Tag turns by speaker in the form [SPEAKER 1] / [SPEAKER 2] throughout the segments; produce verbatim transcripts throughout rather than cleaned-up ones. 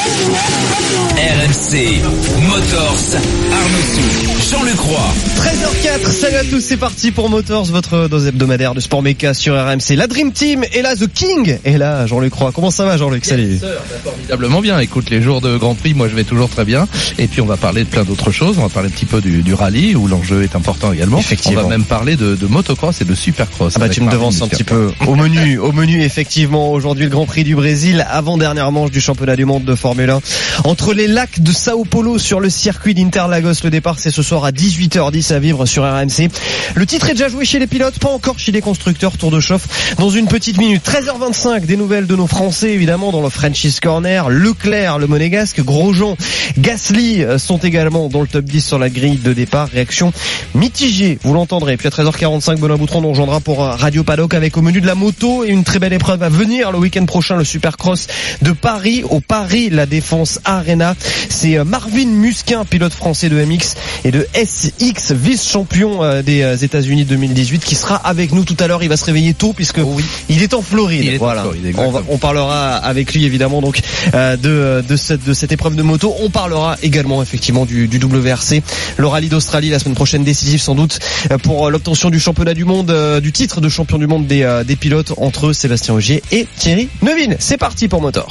[SPEAKER 1] R M C Motors, Arnaud Souk, Jean-Luc Roy.
[SPEAKER 2] treize heures quatre, salut à tous, c'est parti pour Motors, votre dose hebdomadaire de sport méca sur R M C. La Dream Team est là, The King est là, Jean-Luc Roy. Comment ça va, Jean-Luc? Salut.
[SPEAKER 3] Yes, sir, formidablement bien. Écoute, les jours de Grand Prix, moi je vais toujours très bien. Et puis on va parler de plein d'autres choses. On va parler un petit peu du, du rallye où l'enjeu est important également.
[SPEAKER 2] Effectivement.
[SPEAKER 3] On va même parler de, de motocross et de supercross.
[SPEAKER 2] Ah bah tu me devances un petit peu. Au menu, au menu effectivement aujourd'hui le Grand Prix du Brésil, avant-dernière manche du championnat du monde de Formule un. Entre les lacs de Sao Paulo sur le circuit d'Interlagos, le départ c'est ce soir à dix-huit heures dix à vivre sur R M C. Le titre est déjà joué chez les pilotes, pas encore chez les constructeurs. Tour de chauffe dans une petite minute. treize heures vingt-cinq, des nouvelles de nos Français évidemment dans le Frenchies Corner. Leclerc, le Monégasque, Grosjean, Gasly sont également dans le top dix sur la grille de départ. Réaction mitigée, vous l'entendrez. Puis à treize heures quarante-cinq, Benoît Boutron nous rejoindra pour Radio Paddock avec au menu de la moto et une très belle épreuve à venir le week-end prochain, le Supercross de Paris au Paris La Défense Arena. C'est Marvin Musquin, pilote français de M X et de S X, vice-champion des États-Unis deux mille dix-huit, qui sera avec nous tout à l'heure. Il va se réveiller tôt puisque oh oui. il est en Floride.
[SPEAKER 3] Il est
[SPEAKER 2] voilà.
[SPEAKER 3] en Floride,
[SPEAKER 2] on, va, on parlera avec lui évidemment donc euh, de de cette de cette épreuve de moto. On parlera également effectivement du, du W R C, le rallye d'Australie la semaine prochaine, décisif sans doute pour l'obtention du championnat du monde, euh, du titre de champion du monde des euh, des pilotes entre Sébastien Ogier et Thierry Neuville. C'est parti pour Motors.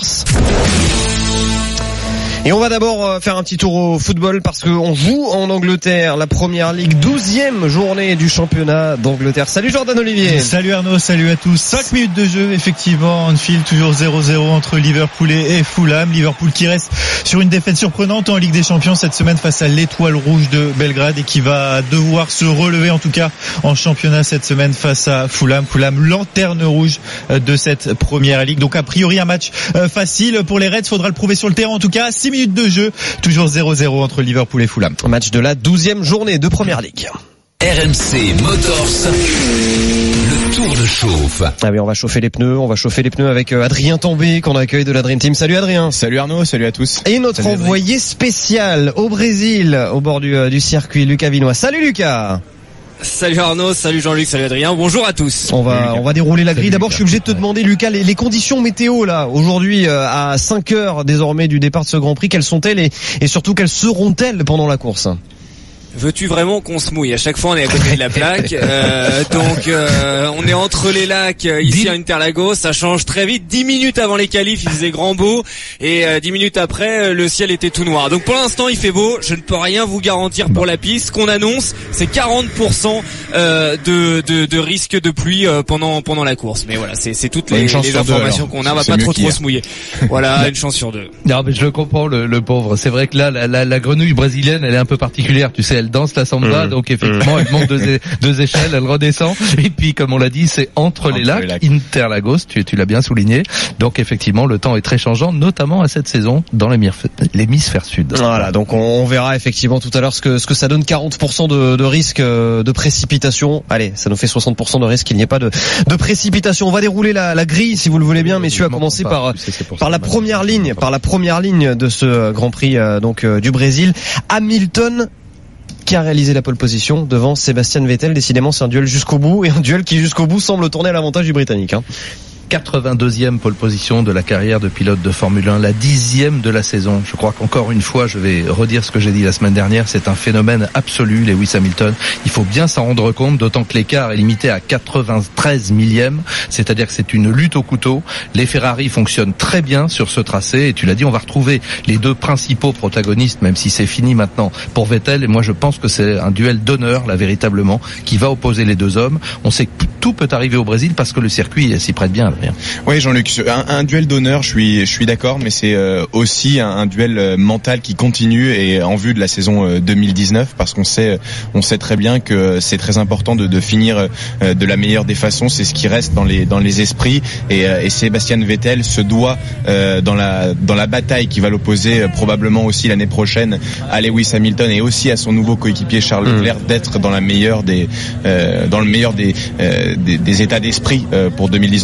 [SPEAKER 2] Et on va d'abord faire un petit tour au football parce qu'on joue en Angleterre la Première Ligue, douzième journée du championnat d'Angleterre. Salut Jordan Olivier.
[SPEAKER 4] Salut Arnaud, salut à tous. cinq minutes de jeu effectivement, Anfield toujours zéro zéro entre Liverpool et Fulham. Liverpool qui reste sur une défaite surprenante en Ligue des Champions cette semaine face à l'Étoile Rouge de Belgrade et qui va devoir se relever en tout cas en championnat cette semaine face à Fulham. Fulham, lanterne rouge de cette Première Ligue. Donc a priori un match facile pour les Reds, faudra le prouver sur le terrain en tout cas. six minutes de jeu, toujours zéro zéro entre Liverpool et Fulham.
[SPEAKER 2] Match de la douzième journée de Première Ligue.
[SPEAKER 1] R M C Motors, le tour de chauffe.
[SPEAKER 2] Ah oui, on va chauffer les pneus, on va chauffer les pneus avec Adrien Tambay qu'on accueille de la Dream Team. Salut Adrien.
[SPEAKER 5] Salut Arnaud, salut à tous.
[SPEAKER 2] Et notre salut envoyé Adrien. Spécial au Brésil, au bord du, du circuit, Lucas Vinois. Salut Lucas.
[SPEAKER 6] Salut Arnaud, salut Jean-Luc, salut Adrien, bonjour à tous.
[SPEAKER 2] On va on va dérouler la grille. D'abord, je suis obligé de te demander Lucas, les, les conditions météo là aujourd'hui euh, à cinq heures désormais du départ de ce Grand Prix, quelles sont-elles et, et surtout quelles seront-elles pendant la course?
[SPEAKER 6] Veux-tu vraiment qu'on se mouille? À chaque fois, on est à côté de la plaque. Euh, donc, euh, on est entre les lacs ici à Interlagos. Ça change très vite. Dix minutes avant les qualifs, il faisait grand beau. Et euh, dix minutes après, le ciel était tout noir. Donc, pour l'instant, il fait beau. Je ne peux rien vous garantir pour la piste. Ce qu'on annonce, c'est quarante pour cent euh, de, de, de risque de pluie euh, pendant pendant la course. Mais voilà, c'est, c'est toutes les, les informations deux, qu'on a. On va pas trop trop se mouiller. Voilà, une chance sur deux.
[SPEAKER 3] Non, mais je le comprends, le, le pauvre. C'est vrai que là, la, la, la grenouille brésilienne, elle est un peu particulière. Tu sais, elle danse la samba, mmh. donc effectivement, mmh. elle monte deux, deux échelles, elle redescend. Et puis, comme on l'a dit, c'est entre, entre les lacs, les lacs. Interlagos, tu, tu l'as bien souligné. Donc, effectivement, le temps est très changeant, notamment à cette saison dans l'hémisphère sud.
[SPEAKER 2] Voilà, donc on, on verra effectivement tout à l'heure ce que ce que ça donne. quarante pour cent de, de risque de précipitation. Allez, ça nous fait soixante pour cent de risque qu'il n'y ait pas de, de précipitation. On va dérouler la, la grille, si vous le voulez bien, messieurs, à commencer par par la première ligne, par la première ligne de ce Grand Prix euh, donc euh, du Brésil. Hamilton, qui a réalisé la pole position devant Sébastien Vettel. Décidément, c'est un duel jusqu'au bout, et un duel qui jusqu'au bout semble tourner à l'avantage du Britannique. Hein.
[SPEAKER 3] quatre-vingt-deuxième pole position de la carrière de pilote de Formule un, la dixième de la saison. Je crois qu'encore une fois, je vais redire ce que j'ai dit la semaine dernière, c'est un phénomène absolu, Lewis Hamilton. Il faut bien s'en rendre compte, d'autant que l'écart est limité à quatre-vingt-treize millièmes, c'est-à-dire que c'est une lutte au couteau. Les Ferrari fonctionnent très bien sur ce tracé, et tu l'as dit, on va retrouver les deux principaux protagonistes, même si c'est fini maintenant pour Vettel, et moi je pense que c'est un duel d'honneur, là, véritablement, qui va opposer les deux hommes. On sait que tout peut arriver au Brésil parce que le circuit s'y prête bien.
[SPEAKER 5] Oui, Jean-Luc, un, un duel d'honneur, je suis, je suis d'accord, mais c'est euh, aussi un, un duel mental qui continue et en vue de la saison euh, deux mille dix-neuf, parce qu'on sait, on sait très bien que c'est très important de, de finir euh, de la meilleure des façons. C'est ce qui reste dans les, dans les esprits, et, euh, et Sébastien Vettel se doit euh, dans la, dans la bataille qui va l'opposer euh, probablement aussi l'année prochaine à Lewis Hamilton et aussi à son nouveau coéquipier Charles Leclerc, mmh. d'être dans la meilleure des, euh, dans le meilleur des, euh, des, des états d'esprit euh, pour deux mille dix-neuf. Donc voilà.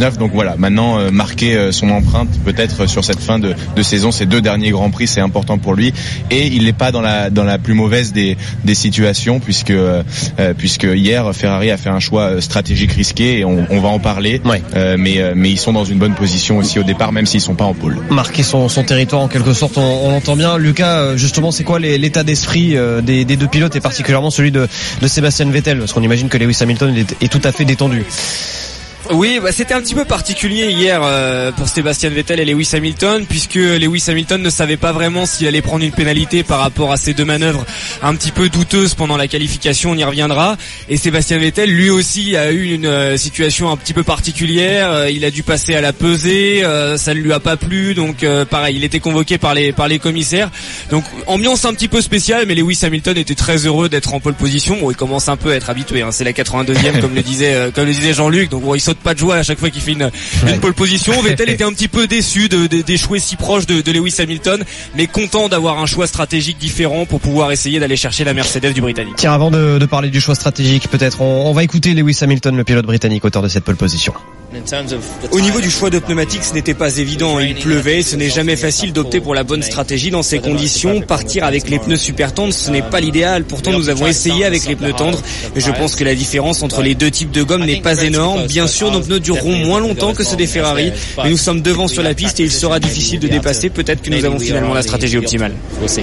[SPEAKER 5] voilà, maintenant euh, marquer euh, son empreinte peut-être sur cette fin de, de saison, ces deux derniers grands prix, c'est important pour lui, et il n'est pas dans la dans la plus mauvaise des des situations puisque euh, puisque hier Ferrari a fait un choix stratégique risqué et on, on va en parler. Ouais. Euh, mais mais ils sont dans une bonne position aussi au départ, même s'ils sont pas en pôle.
[SPEAKER 2] Marquer son son territoire en quelque sorte, on, on l'entend bien. Lucas, justement, c'est quoi les, l'état d'esprit des, des deux pilotes et particulièrement celui de de Sébastien Vettel, parce qu'on imagine que Lewis Hamilton est, est tout à fait détendu.
[SPEAKER 6] Oui, bah c'était un petit peu particulier hier euh, pour Sébastien Vettel et Lewis Hamilton, puisque Lewis Hamilton ne savait pas vraiment s'il allait prendre une pénalité par rapport à ces deux manœuvres un petit peu douteuses pendant la qualification, on y reviendra. Et Sébastien Vettel, lui aussi, a eu une euh, situation un petit peu particulière. Euh, il a dû passer à la pesée, euh, ça ne lui a pas plu, donc euh, pareil, il était convoqué par les par les commissaires. Donc ambiance un petit peu spéciale, mais Lewis Hamilton était très heureux d'être en pole position. Bon, il commence un peu à être habitué, hein, c'est la quatre-vingt-deuxième comme le disait euh, comme le disait Jean-Luc. Donc bon, il saute pas de joie à chaque fois qu'il fait une, une pole position. Vettel était un petit peu déçu de, de, d'échouer si proche de, de Lewis Hamilton, mais content d'avoir un choix stratégique différent pour pouvoir essayer d'aller chercher la Mercedes du Britannique.
[SPEAKER 2] Tiens, avant de, de parler du choix stratégique, peut-être on, on va écouter Lewis Hamilton, le pilote britannique, auteur de cette pole position.
[SPEAKER 7] Au niveau du choix de pneumatiques, ce n'était pas évident. Il pleuvait, ce n'est jamais facile d'opter pour la bonne stratégie dans ces conditions. Partir avec les pneus super tendres, ce n'est pas l'idéal. Pourtant, nous avons essayé avec les pneus tendres. Et je pense que la différence entre les deux types de gomme n'est pas énorme. Bien sûr, nos pneus dureront moins longtemps que ceux des Ferrari, mais nous sommes devant sur la piste et il sera difficile de dépasser. Peut-être que nous avons finalement la stratégie optimale.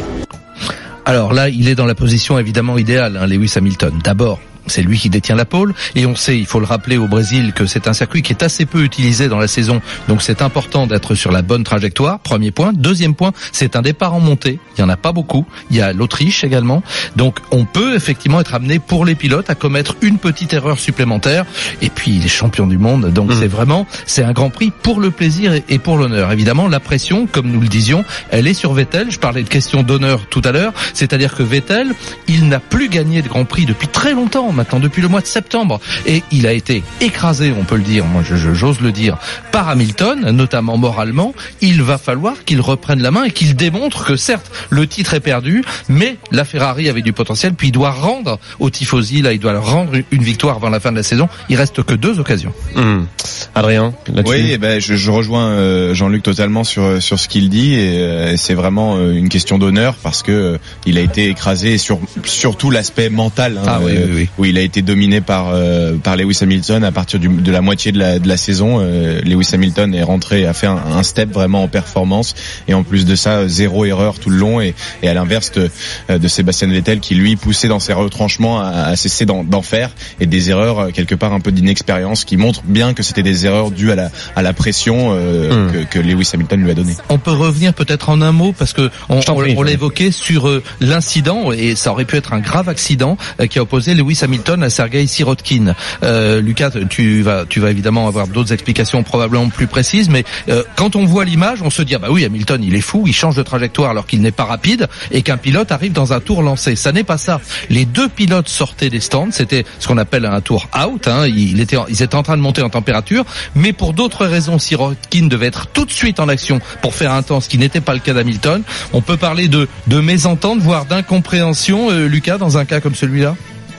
[SPEAKER 3] Alors là, il est dans la position évidemment idéale, hein, Lewis Hamilton. D'abord, c'est lui qui détient la pole, et on sait, il faut le rappeler au Brésil, que c'est un circuit qui est assez peu utilisé dans la saison, donc c'est important d'être sur la bonne trajectoire, premier point. Deuxième point, c'est un départ en montée, il y en a pas beaucoup, il y a l'Autriche également, donc on peut effectivement être amené pour les pilotes à commettre une petite erreur supplémentaire, et puis les champions du monde, donc mmh. c'est vraiment, c'est un grand prix pour le plaisir et pour l'honneur. Évidemment, la pression, comme nous le disions, elle est sur Vettel. Je parlais de question d'honneur tout à l'heure, c'est-à-dire que Vettel, il n'a plus gagné de grand prix depuis très longtemps, maintenant depuis le mois de septembre, et il a été écrasé, on peut le dire, moi je, je, j'ose le dire, par Hamilton, notamment moralement. Il va falloir qu'il reprenne la main et qu'il démontre que certes le titre est perdu, mais la Ferrari avait du potentiel, puis il doit rendre au tifosi, là il doit rendre une victoire avant la fin de la saison. Il reste que deux occasions.
[SPEAKER 2] Mmh. Adrien, là-dessus.
[SPEAKER 5] Oui, eh ben je, je rejoins euh, Jean-Luc totalement sur sur ce qu'il dit, et euh, c'est vraiment euh, une question d'honneur parce que euh, il a été écrasé sur surtout l'aspect mental, hein,
[SPEAKER 3] ah, oui,
[SPEAKER 5] euh,
[SPEAKER 3] oui, oui.
[SPEAKER 5] où il a été dominé par euh, par Lewis Hamilton à partir du, de la moitié de la de la saison. Euh, Lewis Hamilton est rentré, a fait un, un step vraiment en performance, et en plus de ça, zéro erreur tout le long, et, et à l'inverse de, de Sébastien Vettel qui lui poussait dans ses retranchements à, à cesser d'en, d'en faire, et des erreurs quelque part un peu d'inexpérience qui montrent bien que c'était des erreurs dues à la à la pression euh, mmh. que, que Lewis Hamilton lui a donnée.
[SPEAKER 3] On peut revenir peut-être en un mot parce que on, on, on l'a évoqué sur euh, l'incident, et ça aurait pu être un grave accident euh, qui a opposé Lewis Hamilton à Sergei Sirotkin. Euh, Lucas, tu vas, tu vas évidemment avoir d'autres explications probablement plus précises, mais euh, quand on voit l'image, on se dit ah bah oui, Hamilton, il est fou, il change de trajectoire alors qu'il n'est pas rapide et qu'un pilote arrive dans un tour lancé. Ça n'est pas ça. Les deux pilotes sortaient des stands, c'était ce qu'on appelle un tour out. Hein. Il était, ils étaient en train de monter en température, mais pour d'autres raisons, Sirotkin devait être tout de suite en action pour faire un temps, ce qui n'était pas le cas d'Hamilton. On peut parler de, de mésentente, voire d'incompréhension, euh, Lucas, dans un cas comme celui-là.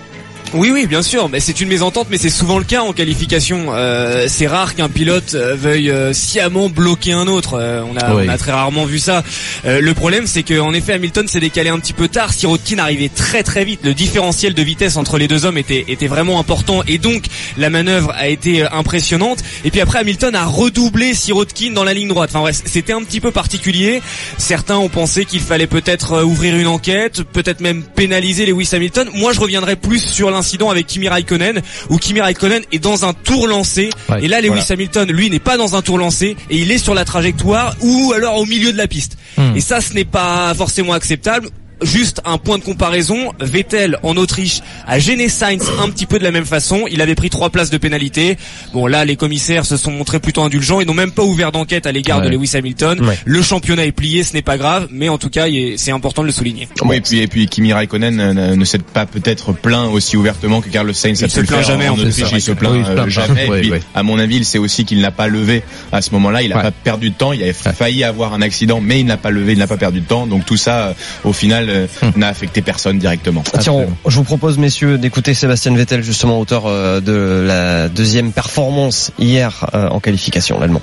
[SPEAKER 6] Oui, oui, bien sûr, mais c'est une mésentente, mais c'est souvent le cas en qualification. Euh, c'est rare qu'un pilote euh, veuille euh, sciemment bloquer un autre. Euh, on, a, oui. on a très rarement vu ça. Euh, le problème, c'est qu'en effet, Hamilton s'est décalé un petit peu tard. Sirotkin arrivait très très vite. Le différentiel de vitesse entre les deux hommes était, était vraiment important, et donc la manœuvre a été impressionnante. Et puis après, Hamilton a redoublé Sirotkin dans la ligne droite. Enfin bref, c'était un petit peu particulier. Certains ont pensé qu'il fallait peut-être ouvrir une enquête, peut-être même pénaliser Lewis Hamilton. Moi, je reviendrai plus sur l'incident avec Kimi Raikkonen, où Kimi Raikkonen est dans un tour lancé, ouais, et là Lewis voilà. Hamilton lui n'est pas dans un tour lancé et il est sur la trajectoire ou alors au milieu de la piste. Mmh. Et ça, ce n'est pas forcément acceptable. Juste un point de comparaison, Vettel en Autriche a gêné Sainz un petit peu de la même façon. Il avait pris trois places de pénalité. Bon, là, les commissaires se sont montrés plutôt indulgents et n'ont même pas ouvert d'enquête à l'égard ouais. de Lewis Hamilton. Ouais. Le championnat est plié, ce n'est pas grave, mais en tout cas, c'est important de le souligner.
[SPEAKER 5] Oui, et puis, et puis Kimi Raikkonen ne, ne s'est pas peut-être plaint aussi ouvertement que Carlos Sainz a pu le faire.
[SPEAKER 6] Jamais,
[SPEAKER 5] en,
[SPEAKER 6] en
[SPEAKER 5] Autriche, il se plaint euh, jamais.
[SPEAKER 3] Ouais,
[SPEAKER 5] et puis,
[SPEAKER 3] ouais.
[SPEAKER 5] à mon avis, il sait aussi qu'il n'a pas levé à ce moment-là. Il n'a ouais. pas perdu de temps. Il avait failli avoir un accident, mais il n'a pas levé, il n'a pas perdu de temps. Donc tout ça, au final, euh, n'a affecté personne directement.
[SPEAKER 2] Tiens, on, je vous propose, messieurs, d'écouter Sébastien Vettel, justement auteur euh, de la deuxième performance hier euh, en qualification, l'Allemand.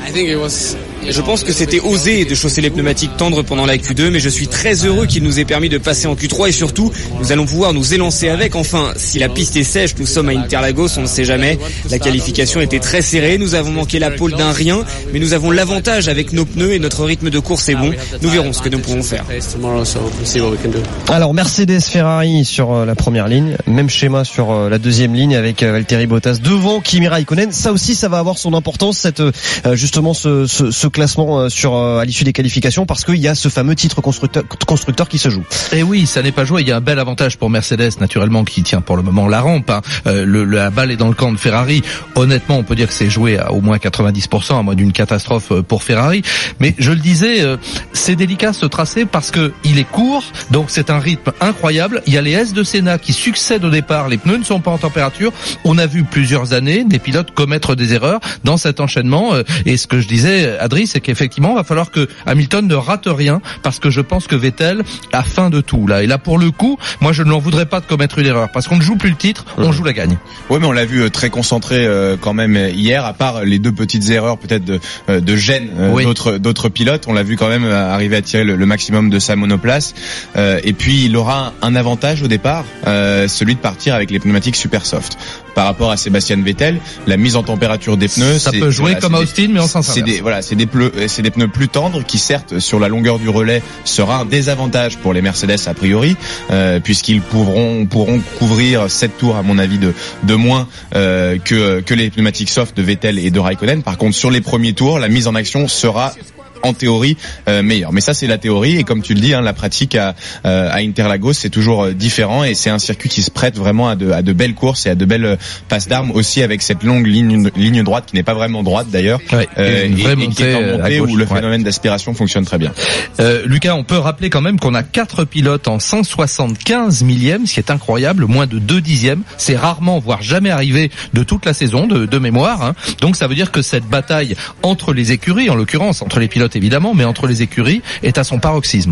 [SPEAKER 7] Je pense que c'était osé de chausser les pneumatiques tendres pendant la Q deux, mais je suis très heureux qu'il nous ait permis de passer en Q trois et surtout, nous allons pouvoir nous élancer avec. Enfin, si la piste est sèche, nous sommes à Interlagos, on ne sait jamais. La qualification était très serrée, nous avons manqué la pole d'un rien, mais nous avons l'avantage avec nos pneus et notre rythme de course est bon. Nous verrons ce que nous pouvons faire.
[SPEAKER 2] Alors, Mercedes, Ferrari sur la première ligne, même schéma sur la deuxième ligne avec Valtteri Bottas devant Kimi Raikkonen. Ça aussi, ça va avoir son importance, cette justement ce, ce, ce classement sur à l'issue des qualifications, parce qu'il y a ce fameux titre constructeur, constructeur qui se joue.
[SPEAKER 3] Et oui, ça n'est pas joué. Il y a un bel avantage pour Mercedes, naturellement, qui tient pour le moment la rampe. Hein. Euh, le, la balle est dans le camp de Ferrari. Honnêtement, on peut dire que c'est joué à au moins quatre-vingt-dix pour cent, à moins d'une catastrophe pour Ferrari. Mais je le disais, euh, c'est délicat ce tracé parce que il est court, donc c'est un rythme incroyable. Il y a les S de Senna qui succèdent au départ. Les pneus ne sont pas en température. On a vu plusieurs années des pilotes commettre des erreurs dans cet enchaînement. Euh, Et ce que je disais, Adri, c'est qu'effectivement, il va falloir que Hamilton ne rate rien, parce que je pense que Vettel a faim de tout, là. Et là, pour le coup, moi, je ne l'en voudrais pas de commettre une erreur, parce qu'on ne joue plus le titre, on joue la gagne.
[SPEAKER 5] Oui, mais on l'a vu très concentré euh, quand même hier, à part les deux petites erreurs peut-être de, de gêne euh, oui. d'autres, d'autres pilotes. On l'a vu quand même arriver à tirer le, le maximum de sa monoplace. Euh, et puis, il aura un avantage au départ, euh, celui de partir avec les pneumatiques super soft. Par rapport à Sébastien Vettel, la mise en température des pneus,
[SPEAKER 3] ça peut jouer voilà, comme à Austin, mais en sens
[SPEAKER 5] inverse. C'est des, voilà, c'est des pneus, c'est des pneus plus tendres qui, certes, sur la longueur du relais, sera un désavantage pour les Mercedes a priori, euh, puisqu'ils pourront pourront couvrir sept tours à mon avis de de moins euh, que que les pneumatiques soft de Vettel et de Raikkonen. Par contre, sur les premiers tours, la mise en action sera en théorie euh, meilleur. Mais ça, c'est la théorie, et comme tu le dis, hein, la pratique à, euh, à Interlagos, c'est toujours euh, différent, et c'est un circuit qui se prête vraiment à de, à de belles courses et à de belles euh, passes d'armes, aussi avec cette longue ligne, ligne droite qui n'est pas vraiment droite d'ailleurs,
[SPEAKER 3] ouais,
[SPEAKER 5] euh,
[SPEAKER 3] et,
[SPEAKER 5] et, et qui est en montée
[SPEAKER 3] gauche,
[SPEAKER 5] où le
[SPEAKER 3] ouais.
[SPEAKER 5] phénomène d'aspiration fonctionne très bien.
[SPEAKER 3] Euh, Lucas, on peut rappeler quand même qu'on a quatre pilotes en cent soixante-quinze millièmes, ce qui est incroyable, moins de deux dixièmes. C'est rarement, voire jamais arrivé de toute la saison, de, de mémoire. Hein. Donc ça veut dire que cette bataille entre les écuries, en l'occurrence entre les pilotes évidemment, mais entre les écuries, est à son paroxysme.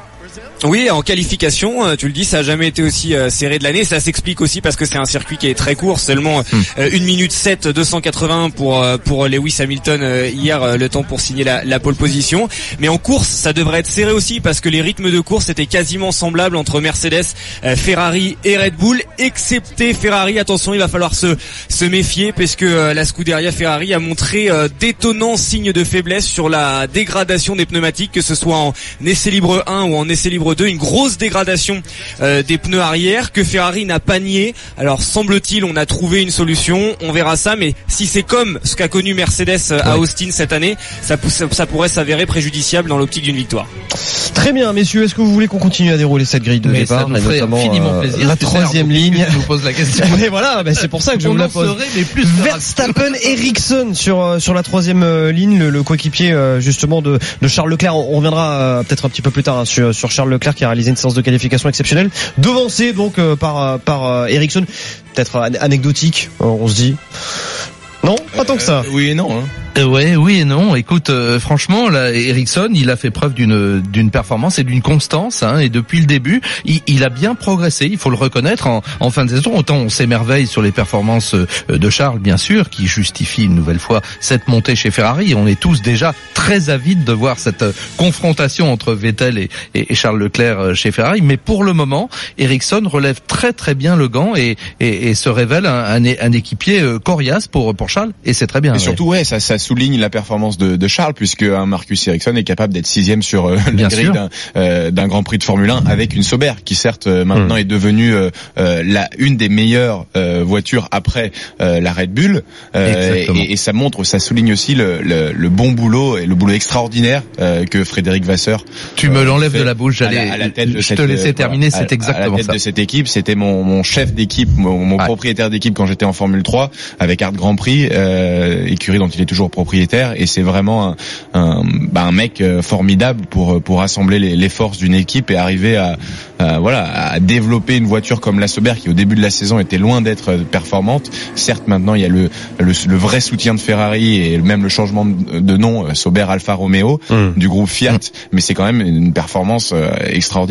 [SPEAKER 7] Oui, en qualification, tu le dis, ça a jamais été aussi euh, serré de l'année. Ça s'explique aussi parce que c'est un circuit qui est très court, seulement euh, une minute sept, deux cent quatre-vingts pour euh, pour Lewis Hamilton euh, hier, euh, le temps pour signer la, la pole position. Mais en course, ça devrait être serré aussi parce que les rythmes de course étaient quasiment semblables entre Mercedes, euh, Ferrari et Red Bull, excepté Ferrari. Attention, il va falloir se se méfier parce que euh, la Scuderia Ferrari a montré euh, d'étonnants signes de faiblesse sur la dégradation des pneumatiques, que ce soit en essai libre un ou en essai libre deux, une grosse dégradation euh, des pneus arrière que Ferrari n'a pas nié. Alors semble-t-il, on a trouvé une solution, on verra ça, mais si c'est comme ce qu'a connu Mercedes à Austin cette année, ça, ça pourrait s'avérer préjudiciable dans l'optique d'une victoire.
[SPEAKER 2] Très bien, messieurs, est-ce que vous voulez qu'on continue à dérouler cette grille de
[SPEAKER 3] mais
[SPEAKER 2] départ,
[SPEAKER 3] ça nous ferait infiniment
[SPEAKER 2] euh,
[SPEAKER 3] plaisir.
[SPEAKER 2] La troisième ligne.
[SPEAKER 3] Je nous pose la question.
[SPEAKER 2] Mais voilà, bah c'est pour ça que je
[SPEAKER 3] on
[SPEAKER 2] vous la
[SPEAKER 3] en
[SPEAKER 2] pose.
[SPEAKER 3] serait, mais plus
[SPEAKER 2] Verstappen, Ericsson sur sur la troisième ligne, le, le coéquipier euh, justement de, de Charles Leclerc. On, on reviendra euh, peut-être un petit peu plus tard hein, sur, sur Charles Leclerc qui a réalisé une séance de qualification exceptionnelle, devancé donc euh, par par euh, Ericsson. Peut-être an- anecdotique, euh, on se dit. Non, pas tant que ça.
[SPEAKER 5] Euh, oui et non. Hein.
[SPEAKER 3] Euh, ouais, oui et non. Écoute, euh, franchement, là, Ericsson, il a fait preuve d'une d'une performance et d'une constance. Hein, et depuis le début, il, il a bien progressé. Il faut le reconnaître en, en fin de saison. Autant on s'émerveille sur les performances de Charles, bien sûr, qui justifie une nouvelle fois cette montée chez Ferrari. On est tous déjà très avides de voir cette confrontation entre Vettel et, et, et Charles Leclerc chez Ferrari. Mais pour le moment, Ericsson relève très très bien le gant et, et, et se révèle un, un, un équipier coriace pour pour Charles. Et c'est très bien.
[SPEAKER 5] Et
[SPEAKER 3] ouais.
[SPEAKER 5] surtout, ouais, ça, ça souligne la performance de, de Charles, puisque un Marcus Ericsson est capable d'être sixième sur euh, le grille d'un, euh, d'un Grand Prix de Formule un avec une Sauber, qui certes euh, maintenant mmh. est devenue euh, euh, la une des meilleures euh, voitures après euh, la Red Bull. Euh, et, et ça montre, ça souligne aussi le, le, le bon boulot et le boulot extraordinaire euh, que Frédéric Vasseur.
[SPEAKER 3] Tu me euh, l'enlèves de la bouche, j'allais. À la, à la tête de je cette, te laissais terminer, voilà, c'est exactement ça. À la tête
[SPEAKER 5] ça. de cette équipe, c'était mon, mon chef d'équipe, mon, mon ouais. propriétaire d'équipe quand j'étais en Formule trois avec Art Grand Prix, euh, écurie dont il est toujours propriétaire, et c'est vraiment un, un, bah un mec formidable pour pour rassembler les, les forces d'une équipe et arriver à, à voilà à développer une voiture comme la Sauber qui au début de la saison était loin d'être performante. Certes, maintenant il y a le le, le vrai soutien de Ferrari et même le changement de, de nom Sauber Alfa Romeo mmh. du groupe Fiat, mmh. mais c'est quand même une performance extraordinaire.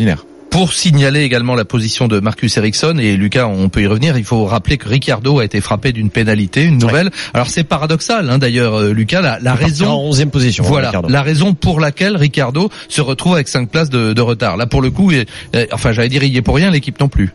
[SPEAKER 3] Pour signaler également la position de Marcus Ericsson, et Lucas, on peut y revenir, il faut rappeler que Ricciardo a été frappé d'une pénalité, une nouvelle. Ouais. Alors c'est paradoxal, hein, d'ailleurs, euh, Lucas, la, la raison...
[SPEAKER 2] en onzième position.
[SPEAKER 3] Voilà, hein, la raison pour laquelle Ricciardo se retrouve avec cinq places de, de retard. Là, pour le coup, et, et, enfin, j'allais dire, il y est pour rien, l'équipe non plus.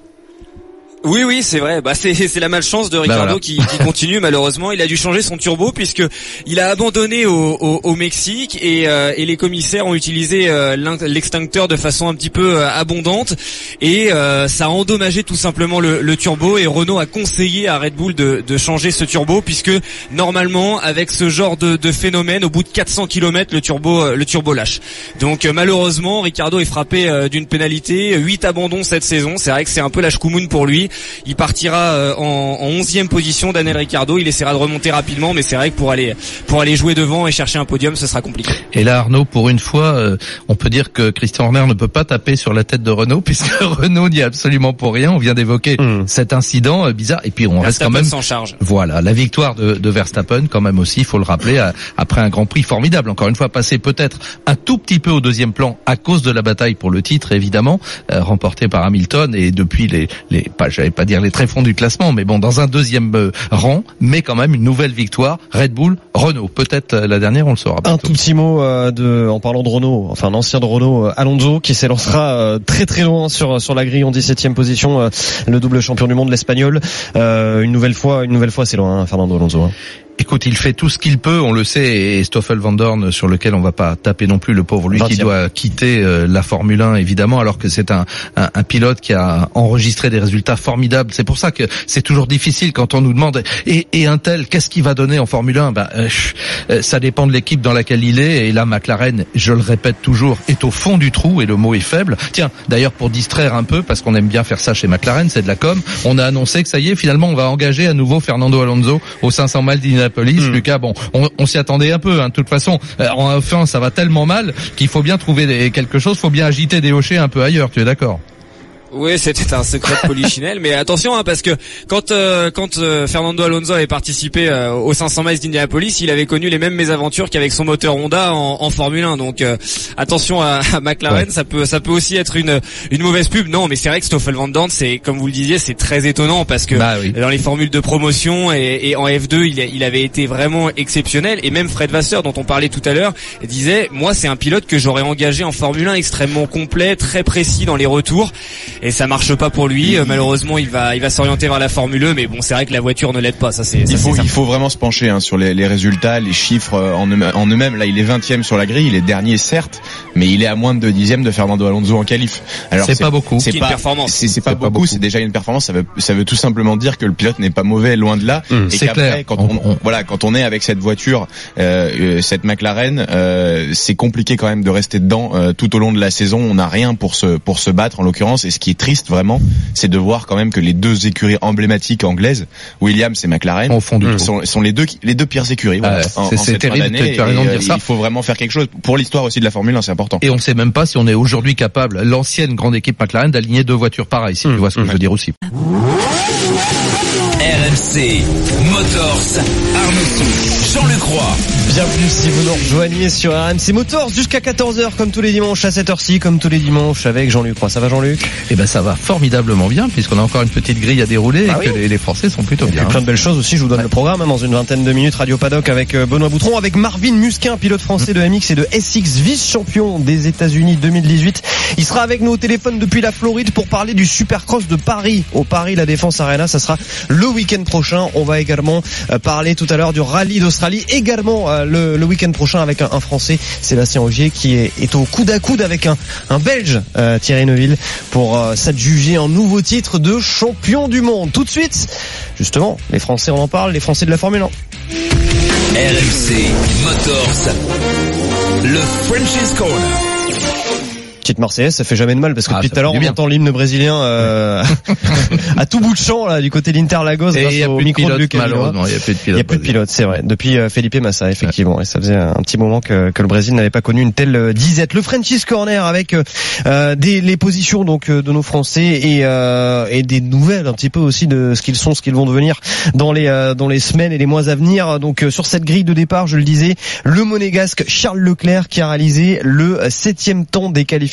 [SPEAKER 7] Oui, oui, c'est vrai. Bah, c'est, c'est la malchance de Ricciardo bah voilà. qui, qui continue. Malheureusement, il a dû changer son turbo puisque il a abandonné au, au, au Mexique et, euh, et les commissaires ont utilisé euh, l'extincteur de façon un petit peu euh, abondante et euh, ça a endommagé tout simplement le, le turbo. Et Renault a conseillé à Red Bull de, de changer ce turbo puisque normalement, avec ce genre de, de phénomène, au bout de quatre cents kilomètres, le turbo, le turbo lâche. Donc euh, malheureusement, Ricciardo est frappé euh, d'une pénalité. huit abandons cette saison. C'est vrai que c'est un peu la schkoumoun pour lui. Il partira euh, en, en onzième position, Daniel Ricciardo. Il essaiera de remonter rapidement, mais c'est vrai que pour aller pour aller jouer devant et chercher un podium, ce sera compliqué.
[SPEAKER 3] Et là, Arnaud, pour une fois, euh, on peut dire que Christian Horner ne peut pas taper sur la tête de Renault, puisque Renault n'y est absolument pour rien. On vient d'évoquer mmh. cet incident euh, bizarre, et puis on
[SPEAKER 7] Verstappen
[SPEAKER 3] reste quand même.
[SPEAKER 7] S'en charge.
[SPEAKER 3] Voilà, la victoire de, de Verstappen, quand même aussi, il faut le rappeler, à, après un Grand Prix formidable. Encore une fois, passé peut-être un tout petit peu au deuxième plan à cause de la bataille pour le titre, évidemment, euh, remporté par Hamilton, et depuis les, les, pas, j'allais pas dire les tréfonds du classement, mais bon, dans un deuxième euh, rang, mais quand même une nouvelle victoire. Red Bull, Renault, peut-être euh, la dernière, on le saura bientôt.
[SPEAKER 2] Un tout petit mot euh, de, en parlant de Renault, enfin l'ancien de Renault, euh, Alonso, qui s'élancera euh, très très loin sur sur la grille en dix-septième position, euh, le double champion du monde, l'Espagnol. Euh, une nouvelle fois, une nouvelle fois, c'est loin, hein, Fernando Alonso. Hein.
[SPEAKER 3] Écoute, il fait tout ce qu'il peut, on le sait, et Stoffel Van Dorn, sur lequel on va pas taper non plus, le pauvre, lui qui doit quitter euh, la Formule un, évidemment, alors que c'est un, un, un pilote qui a enregistré des résultats formidables. C'est pour ça que c'est toujours difficile quand on nous demande, et, et un tel, qu'est-ce qu'il va donner en Formule un? Ben, euh, ça dépend de l'équipe dans laquelle il est, et là, McLaren, je le répète toujours, est au fond du trou, et le mot est faible. Tiens, d'ailleurs, pour distraire un peu, parce qu'on aime bien faire ça chez McLaren, c'est de la com, on a annoncé que ça y est, finalement, on va engager à nouveau Fernando Alonso aux cinq cents miles d'Indianapolis. Mmh. Lucas, bon, on, on s'y attendait un peu, hein, de toute façon. Euh, enfin, ça va tellement mal qu'il faut bien trouver des, quelque chose, faut bien agiter des hochets un peu ailleurs. Tu es d'accord?
[SPEAKER 7] Oui, c'était un secret de polichinelle, mais attention, hein, parce que quand euh, quand euh, Fernando Alonso avait participé euh, aux cinq cents miles d'Indianapolis, il avait connu les mêmes mésaventures qu'avec son moteur Honda en, en Formule un. Donc euh, attention à, à McLaren, ouais. ça peut ça peut aussi être une une mauvaise pub. Non, mais c'est vrai que Stoffel Van Dorn, c'est comme vous le disiez, c'est très étonnant parce que
[SPEAKER 3] bah, oui.
[SPEAKER 7] dans les formules de promotion et, et en F deux, il, il avait été vraiment exceptionnel. Et même Fred Vasseur, dont on parlait tout à l'heure, disait, moi, c'est un pilote que j'aurais engagé en Formule un, extrêmement complet, très précis dans les retours. Et ça marche pas pour lui. Euh, malheureusement, il va, il va s'orienter vers la Formule un. Mais bon, c'est vrai que la voiture ne l'aide pas. Ça, c'est. Ça,
[SPEAKER 5] il faut,
[SPEAKER 7] c'est
[SPEAKER 5] il faut vraiment se pencher hein, sur les, les résultats, les chiffres en, eux, en eux-mêmes. Là, il est vingtième sur la grille. Il est dernier, certes, mais il est à moins de deux dixièmes de Fernando Alonso en qualif.
[SPEAKER 3] Alors, c'est, c'est pas beaucoup.
[SPEAKER 5] C'est
[SPEAKER 7] pas,
[SPEAKER 5] une
[SPEAKER 7] performance.
[SPEAKER 5] C'est, c'est pas, c'est beaucoup, pas beaucoup. C'est déjà une performance. Ça veut, ça veut tout simplement dire que le pilote n'est pas mauvais, loin de là.
[SPEAKER 3] Mmh,
[SPEAKER 5] et
[SPEAKER 3] c'est
[SPEAKER 5] qu'après,
[SPEAKER 3] clair.
[SPEAKER 5] quand on, on, voilà, quand on est avec cette voiture, euh, cette McLaren, euh, c'est compliqué quand même de rester dedans euh, tout au long de la saison. On n'a rien pour se, pour se battre en l'occurrence. Et ce qui est triste vraiment, c'est de voir quand même que les deux écuries emblématiques anglaises, Williams et McLaren,
[SPEAKER 3] au fond du
[SPEAKER 5] sont, sont les deux les deux pires écuries. Voilà,
[SPEAKER 3] ah,
[SPEAKER 5] en,
[SPEAKER 3] c'est,
[SPEAKER 5] en
[SPEAKER 3] c'est
[SPEAKER 5] cette
[SPEAKER 3] terrible.
[SPEAKER 5] Fin d'année,
[SPEAKER 3] tu as raison de dire
[SPEAKER 5] et,
[SPEAKER 3] ça.
[SPEAKER 5] Il faut vraiment faire quelque chose pour l'histoire aussi de la Formule un, c'est important.
[SPEAKER 3] Et on ne sait même pas si on est aujourd'hui capable, l'ancienne grande équipe McLaren, d'aligner deux voitures pareilles. Si mmh, tu vois ce que mmh. je veux dire aussi.
[SPEAKER 1] R M C Motors, Arnaud Souk, Jean-Luc Roy.
[SPEAKER 2] Bienvenue si vous nous rejoignez sur R M C Motors jusqu'à quatorze heures comme tous les dimanches à cette heure-ci, comme tous les dimanches avec Jean-Luc Roy. Ça va Jean-Luc?
[SPEAKER 3] Eh ben ça va formidablement bien puisqu'on a encore une petite grille à dérouler ah et oui. que les, les Français sont plutôt bien.
[SPEAKER 2] Et plein de belles choses aussi, je vous donne ouais. le programme hein, dans une vingtaine de minutes. Radio Paddock avec Benoît Boutron, avec Marvin Musquin, pilote français de M X et de S X, vice-champion des États-Unis deux mille dix-huit. Il sera avec nous au téléphone depuis la Floride pour parler du Supercross de Paris, au Paris La Défense Arena. Ça sera le week-end prochain. On va également euh, parler tout à l'heure du rallye d'Australie, également euh, le, le week-end prochain avec un, un Français, Sébastien Ogier, qui est, est au coude à coude avec un, un Belge, euh, Thierry Neuville, pour euh, s'adjuger un nouveau titre de champion du monde. Tout de suite, justement, les Français, on en parle, les Français de la Formule un.
[SPEAKER 1] R M C Motors, le French's Corner.
[SPEAKER 2] Petite Marseillaise, ça fait jamais de mal parce que
[SPEAKER 3] ah,
[SPEAKER 2] depuis tout à l'heure on entend l'hymne brésilien euh, à tout bout de champ là du côté d'Interlagos grâce au micro de Lucas.
[SPEAKER 3] Malheureusement, il y a plus de pilote.
[SPEAKER 2] Il y a plus de pilote, c'est vrai. Depuis euh, Felipe Massa, effectivement, ouais. Et ça faisait un petit moment que, que le Brésil n'avait pas connu une telle euh, disette. Le French's Corner avec euh, des les positions donc euh, de nos Français et euh, et des nouvelles un petit peu aussi de ce qu'ils sont, ce qu'ils vont devenir dans les euh, dans les semaines et les mois à venir. Donc euh, sur cette grille de départ, je le disais, le Monégasque Charles Leclerc qui a réalisé le septième temps des qualifications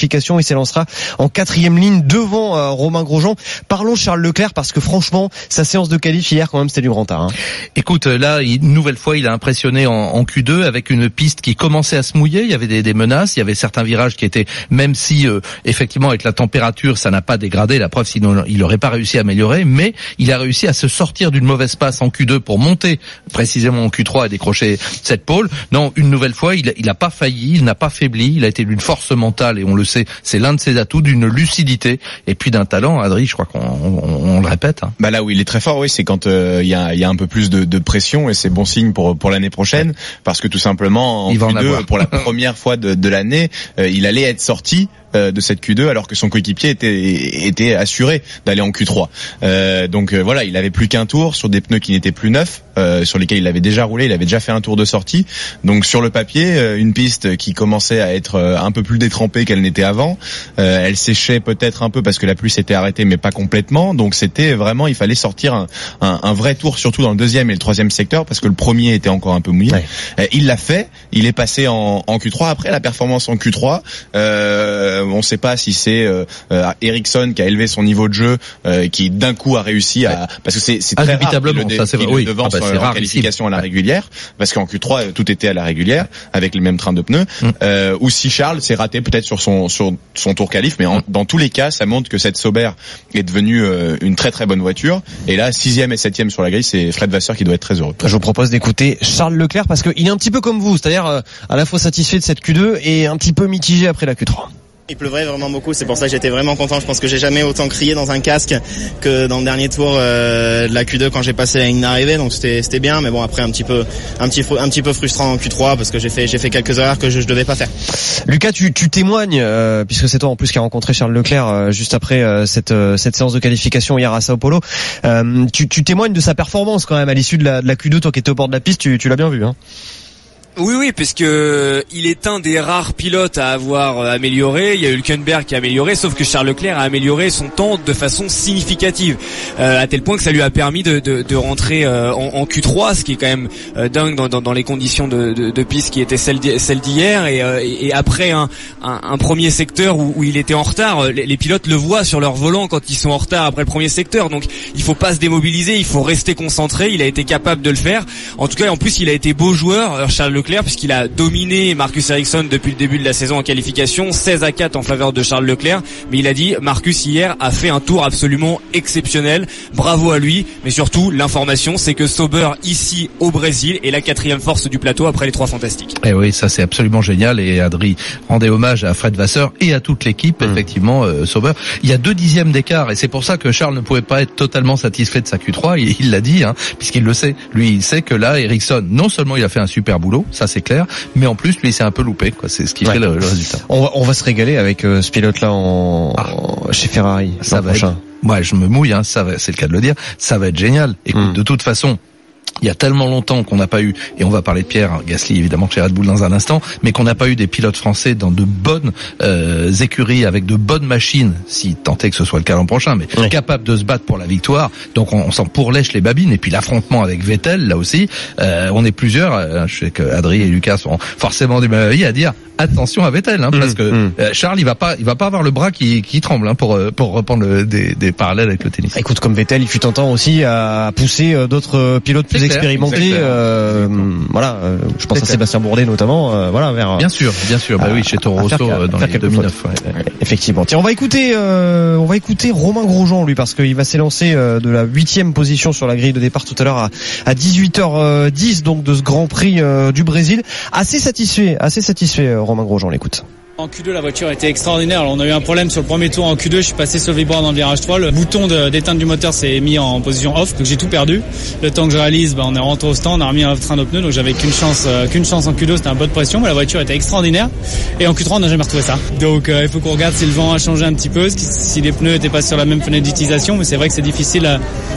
[SPEAKER 2] qualification et s'élancera en quatrième ligne devant euh, Romain Grosjean. Parlons Charles Leclerc parce que franchement, sa séance de qualif hier quand même c'était du grand art. Hein.
[SPEAKER 3] Écoute, là, une nouvelle fois, il a impressionné en, en Q deux avec une piste qui commençait à se mouiller. Il y avait des, des menaces, il y avait certains virages qui étaient, même si euh, effectivement avec la température, ça n'a pas dégradé. La preuve, sinon il n'aurait pas réussi à améliorer. Mais il a réussi à se sortir d'une mauvaise passe en Q deux pour monter précisément en Q trois et décrocher cette pole. Non, une nouvelle fois, il n'a pas failli, il n'a pas faibli. Il a été d'une force mentale et on le sait, c'est l'un de ses atouts, d'une lucidité et puis d'un talent. Adri, je crois qu'on on, on le répète. Hein.
[SPEAKER 5] Bah là où il est très fort, oui, c'est quand il euh, y a, y a un peu plus de, de pression et c'est bon signe pour pour l'année prochaine parce que tout simplement en
[SPEAKER 3] il
[SPEAKER 5] Q deux, pour la première fois de, de l'année, euh, il allait être sorti de cette Q deux alors que son coéquipier était était assuré d'aller en Q trois. Euh, donc euh, voilà, il avait plus qu'un tour sur des pneus qui n'étaient plus neufs, euh, sur lesquels il avait déjà roulé, il avait déjà fait un tour de sortie. Donc sur le papier, euh, une piste qui commençait à être euh, un peu plus détrempée qu'elle n'était avant. Euh, elle séchait peut-être un peu parce que la pluie s'était arrêtée, mais pas complètement. Donc c'était vraiment, il fallait sortir un, un, un vrai tour, surtout dans le deuxième et le troisième secteur, parce que le premier était encore un peu mouillé. Ouais. Euh, il l'a fait, il est passé en, en Q trois. Après la performance en Q trois. Euh, on ne sait pas si c'est euh, euh, Ericsson qui a élevé son niveau de jeu, euh, qui d'un coup a réussi à, parce que c'est, c'est très rare qu'il le, dé, ça, c'est qu'il oui. le devance ah bah, en qualification ici. À la régulière, parce qu'en Q trois tout était à la régulière avec les mêmes trains de pneus. Mm. Euh, ou si Charles s'est raté peut-être sur son sur son tour qualif, mais en, mm. dans tous les cas, ça montre que cette Sauber est devenue euh, une très très bonne voiture. Et là, sixième et septième sur la grille, c'est Fred Vasseur qui doit être très heureux.
[SPEAKER 2] Je vous propose d'écouter Charles Leclerc parce qu'il est un petit peu comme vous, c'est-à-dire euh, à la fois satisfait de cette Q deux et un petit peu mitigé après la Q trois.
[SPEAKER 8] Il pleuvait vraiment beaucoup, c'est pour ça que j'étais vraiment content. Je pense que j'ai jamais autant crié dans un casque que dans le dernier tour euh, de la Q deux quand j'ai passé la ligne d'arrivée, donc c'était c'était bien, mais bon après un petit peu un petit un petit peu frustrant en Q trois parce que j'ai fait j'ai fait quelques erreurs que je, je devais pas faire.
[SPEAKER 2] Lucas, tu tu témoignes euh, puisque c'est toi en plus qui a rencontré Charles Leclerc euh, juste après euh, cette euh, cette séance de qualification hier à Sao Paulo. Euh, tu tu témoignes de sa performance quand même à l'issue de la de la Q deux, toi qui étais au bord de la piste, tu tu l'as bien vu hein.
[SPEAKER 7] Oui, oui, puisque il est un des rares pilotes à avoir amélioré. Il y a Hülkenberg qui a amélioré, sauf que Charles Leclerc a amélioré son temps de façon significative, euh, à tel point que ça lui a permis de, de, de rentrer euh, en, en Q trois, ce qui est quand même euh, dingue dans, dans, dans les conditions de, de, de piste qui étaient celles, celles d'hier. Et, euh, et après un, un, un premier secteur où, où il était en retard, les, les pilotes le voient sur leur volant quand ils sont en retard après le premier secteur. Donc il faut pas se démobiliser, il faut rester concentré. Il a été capable de le faire. En tout cas, en plus, il a été beau joueur, Charles Leclerc. Puisqu'il a dominé Marcus Ericsson depuis le début de la saison en qualification, seize à quatre en faveur de Charles Leclerc, mais il a dit Marcus hier a fait un tour absolument exceptionnel, bravo à lui, mais surtout l'information c'est que Sauber ici au Brésil est la quatrième force du plateau après les trois fantastiques.
[SPEAKER 3] Et oui, ça c'est absolument génial et Adri rendait hommage à Fred Vasseur et à toute l'équipe, mmh. effectivement euh, Sauber. Il y a deux dixièmes d'écart et c'est pour ça que Charles ne pouvait pas être totalement satisfait de sa Q trois, il, il l'a dit, hein, puisqu'il le sait, lui il sait que là Ericsson, non seulement il a fait un super boulot, ça c'est clair, mais en plus lui il s'est un peu loupé, quoi. C'est ce qui ouais. fait le, le résultat.
[SPEAKER 2] On va, on va se régaler avec euh, ce pilote là en, ah. en chez Ferrari
[SPEAKER 3] ça va prochain. Être, ouais, je me mouille, hein, ça va, c'est le cas de le dire, ça va être génial. Écoute, mm. de toute façon, il y a tellement longtemps qu'on n'a pas eu, et on va parler de Pierre Gasly évidemment chez Red Bull dans un instant, mais qu'on n'a pas eu des pilotes français dans de bonnes euh, écuries avec de bonnes machines, si tant est que ce soit le cas l'an prochain, mais oui. capables de se battre pour la victoire. Donc on, on s'en pourlèche les babines. Et puis l'affrontement avec Vettel, là aussi, euh, on est plusieurs. Euh, je sais que Adri et Lucas sont forcément du même avis à dire attention à Vettel, hein, mmh, parce que mmh. euh, Charles il va pas, il va pas avoir le bras qui, qui tremble hein, pour pour reprendre le, des, des parallèles avec le tennis.
[SPEAKER 2] Écoute, comme Vettel, il fut tentant aussi à pousser euh, d'autres pilotes plus expérimentés. Euh, voilà, euh, je pense à Sébastien Bourdet notamment. Euh, voilà, vers.
[SPEAKER 3] Bien sûr, bien sûr. Bah à, oui, chez Toro Rosso faire, dans faire les deux mille neuf. Ouais.
[SPEAKER 2] Effectivement. Tiens, on va écouter, euh, on va écouter Romain Grosjean lui parce qu'il va s'élancer euh, de la huitième position sur la grille de départ tout à l'heure à, à dix-huit heures dix donc de ce Grand Prix euh, du Brésil. Assez satisfait, assez satisfait. Euh, Romain Grosjean, l'écoute.
[SPEAKER 9] En Q deux, la voiture était extraordinaire. Alors, on a eu un problème sur le premier tour en Q deux. Je suis passé sur le vibreur dans le virage trois. Le bouton de, d'éteinte du moteur s'est mis en position off. Donc, j'ai tout perdu. Le temps que je réalise, bah, on est rentré au stand, on a remis un train de pneus. Donc, j'avais qu'une chance, euh, qu'une chance en Q deux. C'était un peu de pression, mais la voiture était extraordinaire. Et en Q trois, on n'a jamais retrouvé ça. Donc, euh, il faut qu'on regarde si le vent a changé un petit peu, si les pneus étaient pas sur la même fenêtre d'utilisation. Mais c'est vrai que c'est difficile à,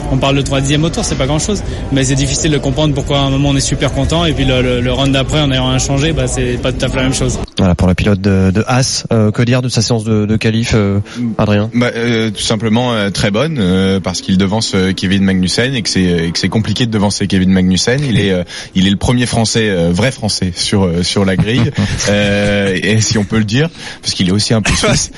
[SPEAKER 9] on parle de troisième au tour, c'est pas grand chose, mais c'est difficile de comprendre pourquoi à un moment on est super content et puis le, le, le round d'après en ayant rien changé, bah c'est pas tout à fait la même chose.
[SPEAKER 2] Voilà pour le pilote de, de Haas. Euh, que dire de sa séance de, de qualif, euh, Adrien?
[SPEAKER 5] Bah, euh, tout simplement euh, très bonne euh, parce qu'il devance euh, Kevin Magnussen et que c'est et que c'est compliqué de devancer Kevin Magnussen. Il est euh, il est le premier Français, euh, vrai Français sur euh, sur la grille, euh, et si on peut le dire, parce qu'il est aussi un peu suisse.